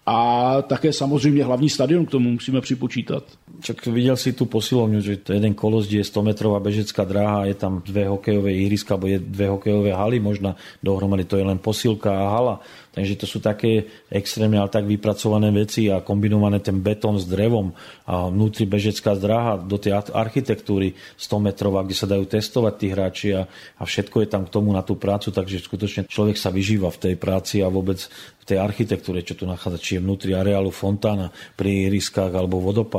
A: A také samozřejmě hlavní stadion k tomu musíme připočítat.
B: Čak videl si tú posilovňu, že to jeden kolos, kde je stometrová bežecká dráha, je tam dve hokejové ihriska, alebo je dve hokejové haly, možno dohromady to je len posilka a hala. Takže to sú také extrémne, ale tak vypracované veci a kombinované ten betón s drevom a vnútri bežecká dráha do tej architektúry stometrová, kde sa dajú testovať tí hráči a, a všetko je tam k tomu na tú prácu, takže skutočne človek sa vyžíva v tej práci a vôbec v tej architektúre, čo tu nachádza, či je vnútri areálu fontána pri ihriskách alebo vodopád alebo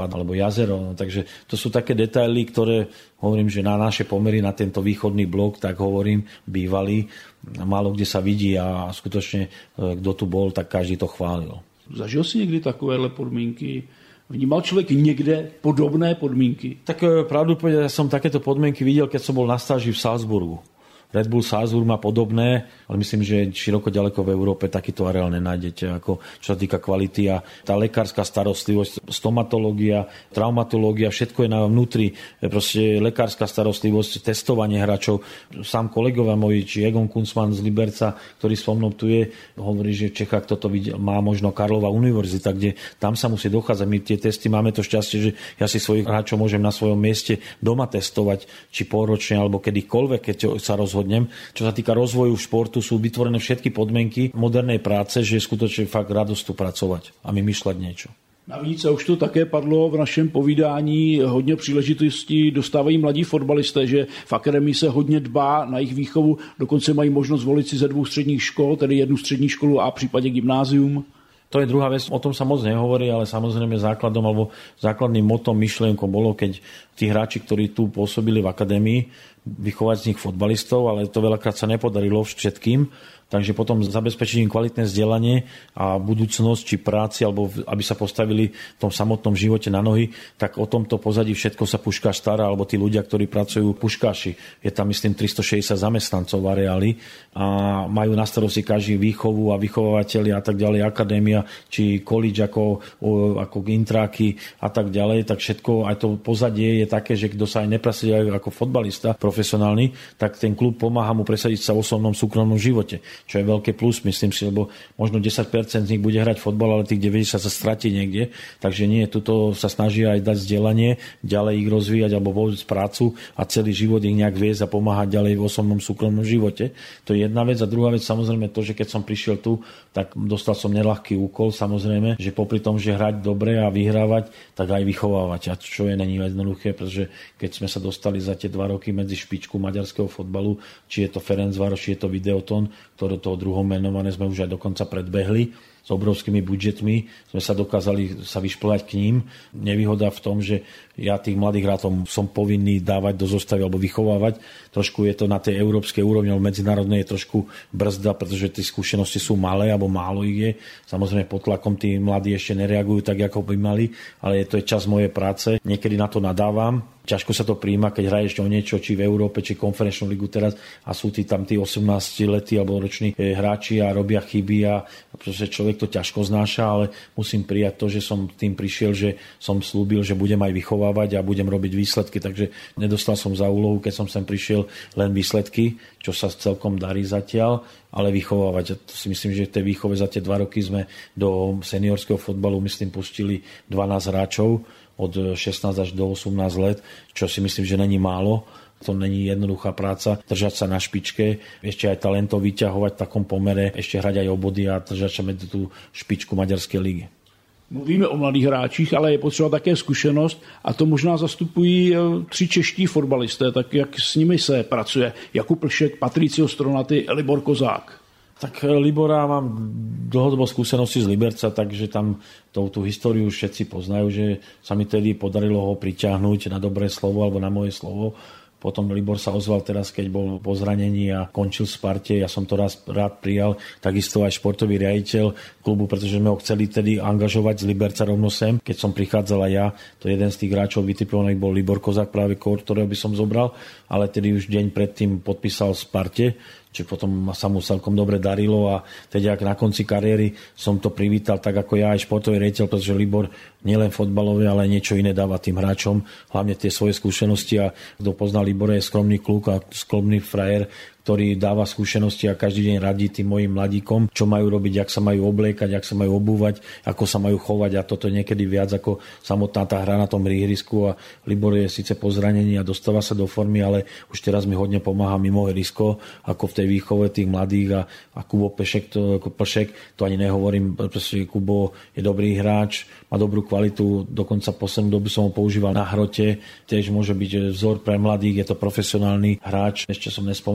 B: jazero. No, takže to sú také detaily, ktoré hovorím, že na naše pomery, na tento východný blok, tak hovorím, bývalý, málo kde sa vidí a skutočne kto tu bol, tak každý to chválil.
A: Zažil si někdy takovéhle podmínky? Vnímal človek niekde podobné podmienky?
B: Tak pravdu povedať, ja som takéto podmienky videl, keď som bol na stáži v Salzburgu. Red Bull Salzburg má podobné, ale myslím, že široko ďaleko v Európe takýto areál nenájdete, ako čo sa týka kvality a tá lekárska starostlivosť, stomatológia, traumatológia, všetko je na vnútri, proste lekárska starostlivosť, testovanie hráčov. Sám kolegovia moji, či Egon Kunzman z Liberca, ktorý so mnou tu je, hovorí, že v Čechách toto má možno Karlova univerzita, kde tam sa musí dochádzať. My tie testy máme to šťastie, že ja si svojich hráčov môžem na svojom mieste doma testovať, či pôročne alebo kedykoľvek, keď sa rozhodnem. Čo sa týka rozvoju športu, sú vytvorené všetky podmienky modernej práce, že je skutočne fakt radosť tu pracovať a vymýšľať niečo.
A: Navíc, a už to také padlo v našem povídání, hodně příležitostí dostávají mladí fotbalisté, že v akademii se hodně dbá na jejich výchovu, dokonce mají možnost volit si ze dvou středních škol, tedy jednu střední školu a v případě gymnázium.
B: To je druhá vec, o tom sa moc nehovorí, ale samozrejme základom alebo základným motom, myšlienkou bolo, keď tí hráči, ktorí tu pôsobili v akadémii, vychovať z nich fotbalistov, ale to veľakrát sa nepodarilo všetkým. Takže potom zabezpečiť im kvalitné vzdelanie a budúcnosť či práci, alebo aby sa postavili v tom samotnom živote na nohy, tak o tomto pozadí všetko sa Puškáš stará, alebo tí ľudia, ktorí pracujú v Puškáši. Je tam, myslím, tristošesťdesiat zamestnancov v areáli a majú na starosti každý výchovu a vychovávateľi a tak ďalej, akadémia, či college ako, ako intráky a tak ďalej, tak všetko, aj to pozadie je také, že kto sa aj nepresadí ako fotbalista profesionálny, tak ten klub pomáha mu presadiť sa v osobnom súkromnom živote. Čo je veľké plus, myslím si, lebo možno desať percent z nich bude hrať fotbal, ale tých deväťdesiat percent sa stratí niekde. Takže nie, tuto sa snaží aj dať vzdelanie, ďalej ich rozvíjať alebo vôbec prácu a celý život ich nejak viesť a pomáhať ďalej v osobnom súkromnom živote. To je jedna vec. A druhá vec, samozrejme to, že keď som prišiel tu, tak dostal som neľahký úkol, samozrejme, že popri tom, že hrať dobre a vyhrávať, tak aj vychovávať. A čo je není jednoduché, pretože keď sme sa dostali za tie dva roky medzi špičku maďarského fotbalu, či je to Ferencváros, či je to Videoton, ktoré toho druhom menované sme už aj dokonca predbehli. S obrovskými budžetmi sme sa dokázali sa vyšplhať k ním. Nevýhoda v tom, že ja tých mladých hráčov som povinný dávať do zostavy alebo vychovávať. Trošku je to na tej európskej úrovni, ale medzinárodnej je trošku brzda, pretože tie skúsenosti sú malé alebo málo ich je. Samozrejme pod tlakom tí mladí ešte nereagujú tak, ako by mali, ale to je čas mojej práce. Niekedy na to nadávam. Ťažko sa to prijíma, keď hraješ o niečo, či v Európe, či konferenčnú ligu teraz a sú tí tam tí osemnástiletí alebo roční hráči a robia chyby a pretože človek to ťažko znáša, ale musím prijať to, že som tým prišiel, že som slúbil, že budem aj vychovávať a budem robiť výsledky, takže nedostal som za úlohu, keď som sem prišiel, len výsledky, čo sa celkom darí zatiaľ, ale vychovávať. Ja si myslím, že v tej výchove za tie dva roky sme do seniorského fotbalu, myslím, pustili dvanásť hráčov od šestnásť až do osemnásť let, čo si myslím, že není málo. To není jednoduchá práca, držať sa na špičke, ešte aj talentov vyťahovať v takom pomere, ešte hrať aj o body a držať sa medzi tú špičku maďarskej ligy.
A: Mluvíme o mladých hráčích, ale je potřeba také zkušenost a to možná zastupují tři čeští fotbalisté, tak jak s nimi se pracuje? Jakub Plšek, Patricio Stronaty, Libor Kozák.
B: Tak Libora mám dlhodobo skúsenosti z Liberca, takže tam tú, tú históriu všetci poznajú, že sa mi tedy podarilo ho priťahnuť na dobré slovo alebo na moje slovo. Potom Libor sa ozval teraz, keď bol po zranení a končil v Sparte. Ja som to raz rád prijal. Takisto aj športový riaditeľ klubu, pretože sme ho chceli tedy angažovať z Liberca rovno sem. Keď som prichádzal aj ja, to jeden z tých hráčov vytipovaných bol Libor Kozák, práve ktorého by som zobral, ale tedy už deň predtým podpísal v Sparte. Čiže potom sa mu celkom dobre darilo a teda ak na konci kariéry som to privítal tak ako ja aj športový riaditeľ, pretože Libor nielen fotbalové, ale niečo iné dáva tým hráčom, hlavne tie svoje skúsenosti a kto pozná Libora je skromný kluk a skromný frajer, ktorý dáva skúsenosti a každý deň radí tým mojim mladíkom, čo majú robiť, jak sa majú obliekať, jak sa majú obúvať, ako sa majú chovať a toto niekedy viac ako samotná tá hra na tom ihrisku a Libor je síce po zranení a dostáva sa do formy, ale už teraz mi hodne pomáha mimo ihrisko, ako v tej výchove tých mladých a, a Kubo Pešek, to, ako Plšek, to ani nehovorím, pretože Kubo je dobrý hráč, má dobrú kvalitu, dokonca poslednú dobu som ho používal na hrote, tiež môže byť vzor pre mladých, je to profesionálny hráč, ešte som nespomenul Patrik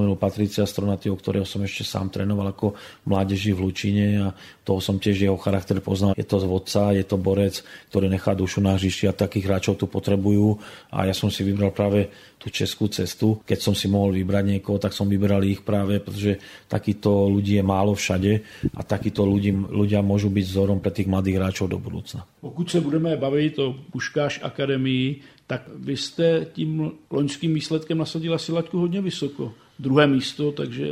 B: Patricia Stronatýho, ktorého som ešte sám trénoval ako mládeži v Lučíne a toho som tiež jeho charakter poznal. Je to vodca, je to borec, ktorý nechá dušu na hřišti a takých hráčov tu potrebujú a ja som si vybral práve tú českú cestu. Keď som si mohol vybrať niekoho, tak som vybral ich práve, pretože takýto ľudí je málo všade a takíto ľudí, ľudia môžu byť vzorom pre tých mladých hráčov do budúcna.
A: Pokud se budeme bavit o Puškáš akademii, tak vy jste tím loňským výsledkem nasadila si laťku hodně vysoko. Druhé místo, takže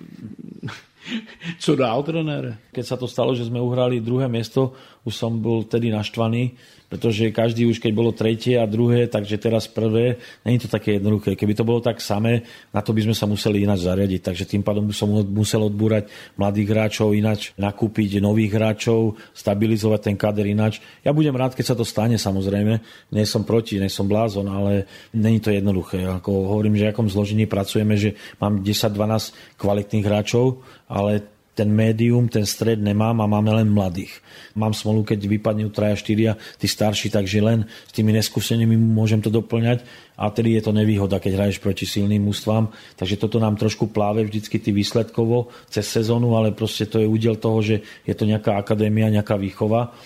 A: co dál, trenére?
B: Keď sa to stalo, že sme uhrali druhé miesto, už som bol tedy naštvaný, pretože každý už keď bolo tretie a druhé, takže teraz prvé, není to také jednoduché. Keby to bolo tak samé, na to by sme sa museli ináč zariadiť. Takže tým pádom som musel odbúrať mladých hráčov, ináč nakúpiť nových hráčov, stabilizovať ten kader ináč. Ja budem rád, keď sa to stane, samozrejme. Nie som proti, nie som blázon, ale není to jednoduché. Ako hovorím, že akom zložení pracujeme, že mám desať dvanásť kvalitných hráčov, ale ten médium, ten stred nemám a máme len mladých. Mám smolu, keď vypadnú traja, štyria, tí starší, takže len s tými neskúsenými môžem to doplňať a tedy je to nevýhoda, keď hraješ proti silným mužstvám. Takže toto nám trošku pláve vždycky tí výsledkovo cez sezónu, ale proste to je údel toho, že je to nejaká akadémia, nejaká výchova.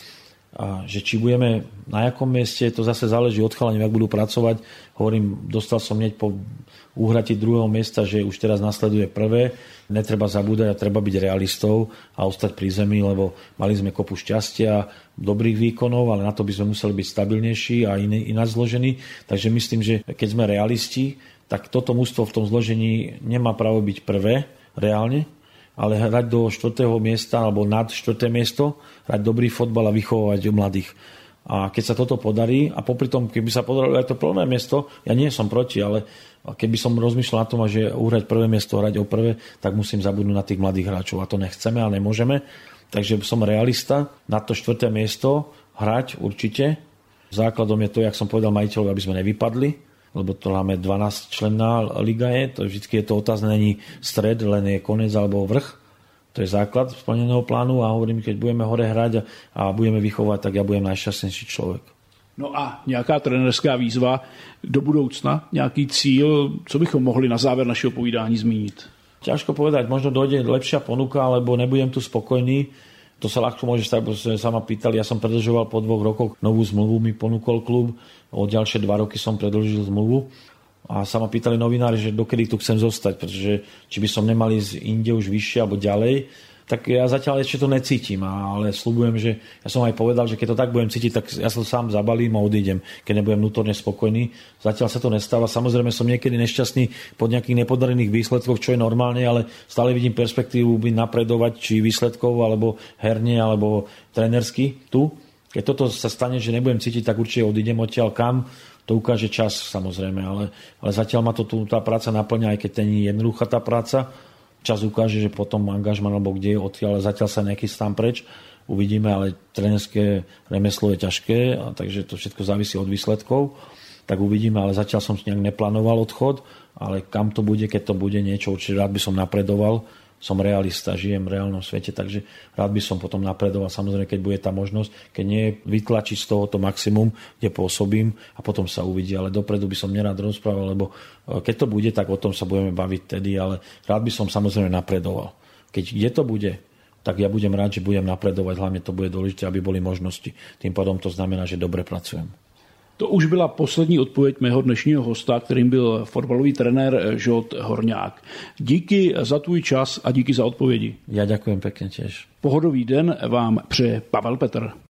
B: A že či budeme na jakom mieste, to zase záleží od chalaní, ak budú pracovať. Hovorím, dostal som hneď po úhrati druhého miesta, že už teraz nasleduje prvé. Netreba zabúdať a treba byť realistou a ostať pri zemi, lebo mali sme kopu šťastia, dobrých výkonov, ale na to by sme museli byť stabilnejší a iný, ináč zložení. Takže myslím, že keď sme realisti, tak toto mužstvo v tom zložení nemá právo byť prvé, reálne, ale hrať do štvrtého miesta alebo nad štvrté miesto, hrať dobrý fotbal a vychovávať mladých. A keď sa toto podarí, a popri tom, keby sa podarilo aj to prvé miesto, ja nie som proti, ale keby som rozmýšľal na tom, že uhrať prvé miesto, hrať o prvé, tak musím zabudnúť na tých mladých hráčov. A to nechceme a nemôžeme. Takže som realista, na to štvrté miesto hrať určite. Základom je to, jak som povedal majiteľovi, aby sme nevypadli, lebo to máme dvanásť členná liga je, to vždycky je to otázne, není stred, len je koniec alebo vrch. To je základ splneného plánu a hovorím, keď budeme hore hrať a budeme vychovať, tak ja budem najšťastnejší človek.
A: No a nějaká trenerská výzva do budoucna, nějaký cíl, co bychom mohli na záver našeho povídání zmínit?
B: Ťažko povedať, možno dojde lepšia ponuka, alebo nebudem tu spokojný. To sa ľahko môže stať, pretože sa ma pýtali, ja som predĺžoval po dvoch rokoch novú zmluvu, mi ponúkol klub, o ďalšie dva roky som predĺžil zmluvu a sa ma pýtali novinári, že dokedy tu chcem zostať, pretože či by som nemal ísť inde už vyššie alebo ďalej, tak ja zatiaľ ešte to necítim, ale sľubujem, že ja som aj povedal, že keď to tak budem cítiť, tak ja sa sám zabalím a odídem, keď nebudem vnútorne spokojný. Zatiaľ sa to nestáva. Samozrejme som niekedy nešťastný pod nejakých nepodarených výsledkoch, čo je normálne, ale stále vidím perspektívu byť napredovať, či výsledkov, alebo herne, alebo trénersky tu. Keď toto sa stane, že nebudem cítiť, tak určite odídem odtiaľ kam. To ukáže čas, samozrejme, ale, ale zatiaľ ma to tu tá práca naplňa, aj keď to nie je jednoduchá tá práca. Čas ukáže, že potom angažman alebo kde je odtiaľ, ale zatiaľ sa nejaký stám preč. Uvidíme, ale trénerské remeslo je ťažké, a takže to všetko závisí od výsledkov. Tak uvidíme, ale zatiaľ som nejak neplánoval odchod, ale kam to bude, keď to bude niečo, určite rád by som napredoval. Som realista, žijem v reálnom svete, takže rád by som potom napredoval. Samozrejme, keď bude tá možnosť, keď nie vytlačiť z toho to maximum, kde pôsobím a potom sa uvidí. Ale dopredu by som nerád rozprával, lebo keď to bude, tak o tom sa budeme baviť tedy, ale rád by som samozrejme napredoval. Keď kde to bude, tak ja budem rád, že budem napredovať, hlavne to bude dôležité, aby boli možnosti. Tým pádom to znamená, že dobre pracujem.
A: To už byla poslední odpověď mého dnešního hosta, kterým byl fotbalový trenér Žolt Horňák. Díky za tvůj čas a díky za odpovědi.
B: Ja ďakujem pekne tiež.
A: Pohodový den vám přeje Pavel Petr.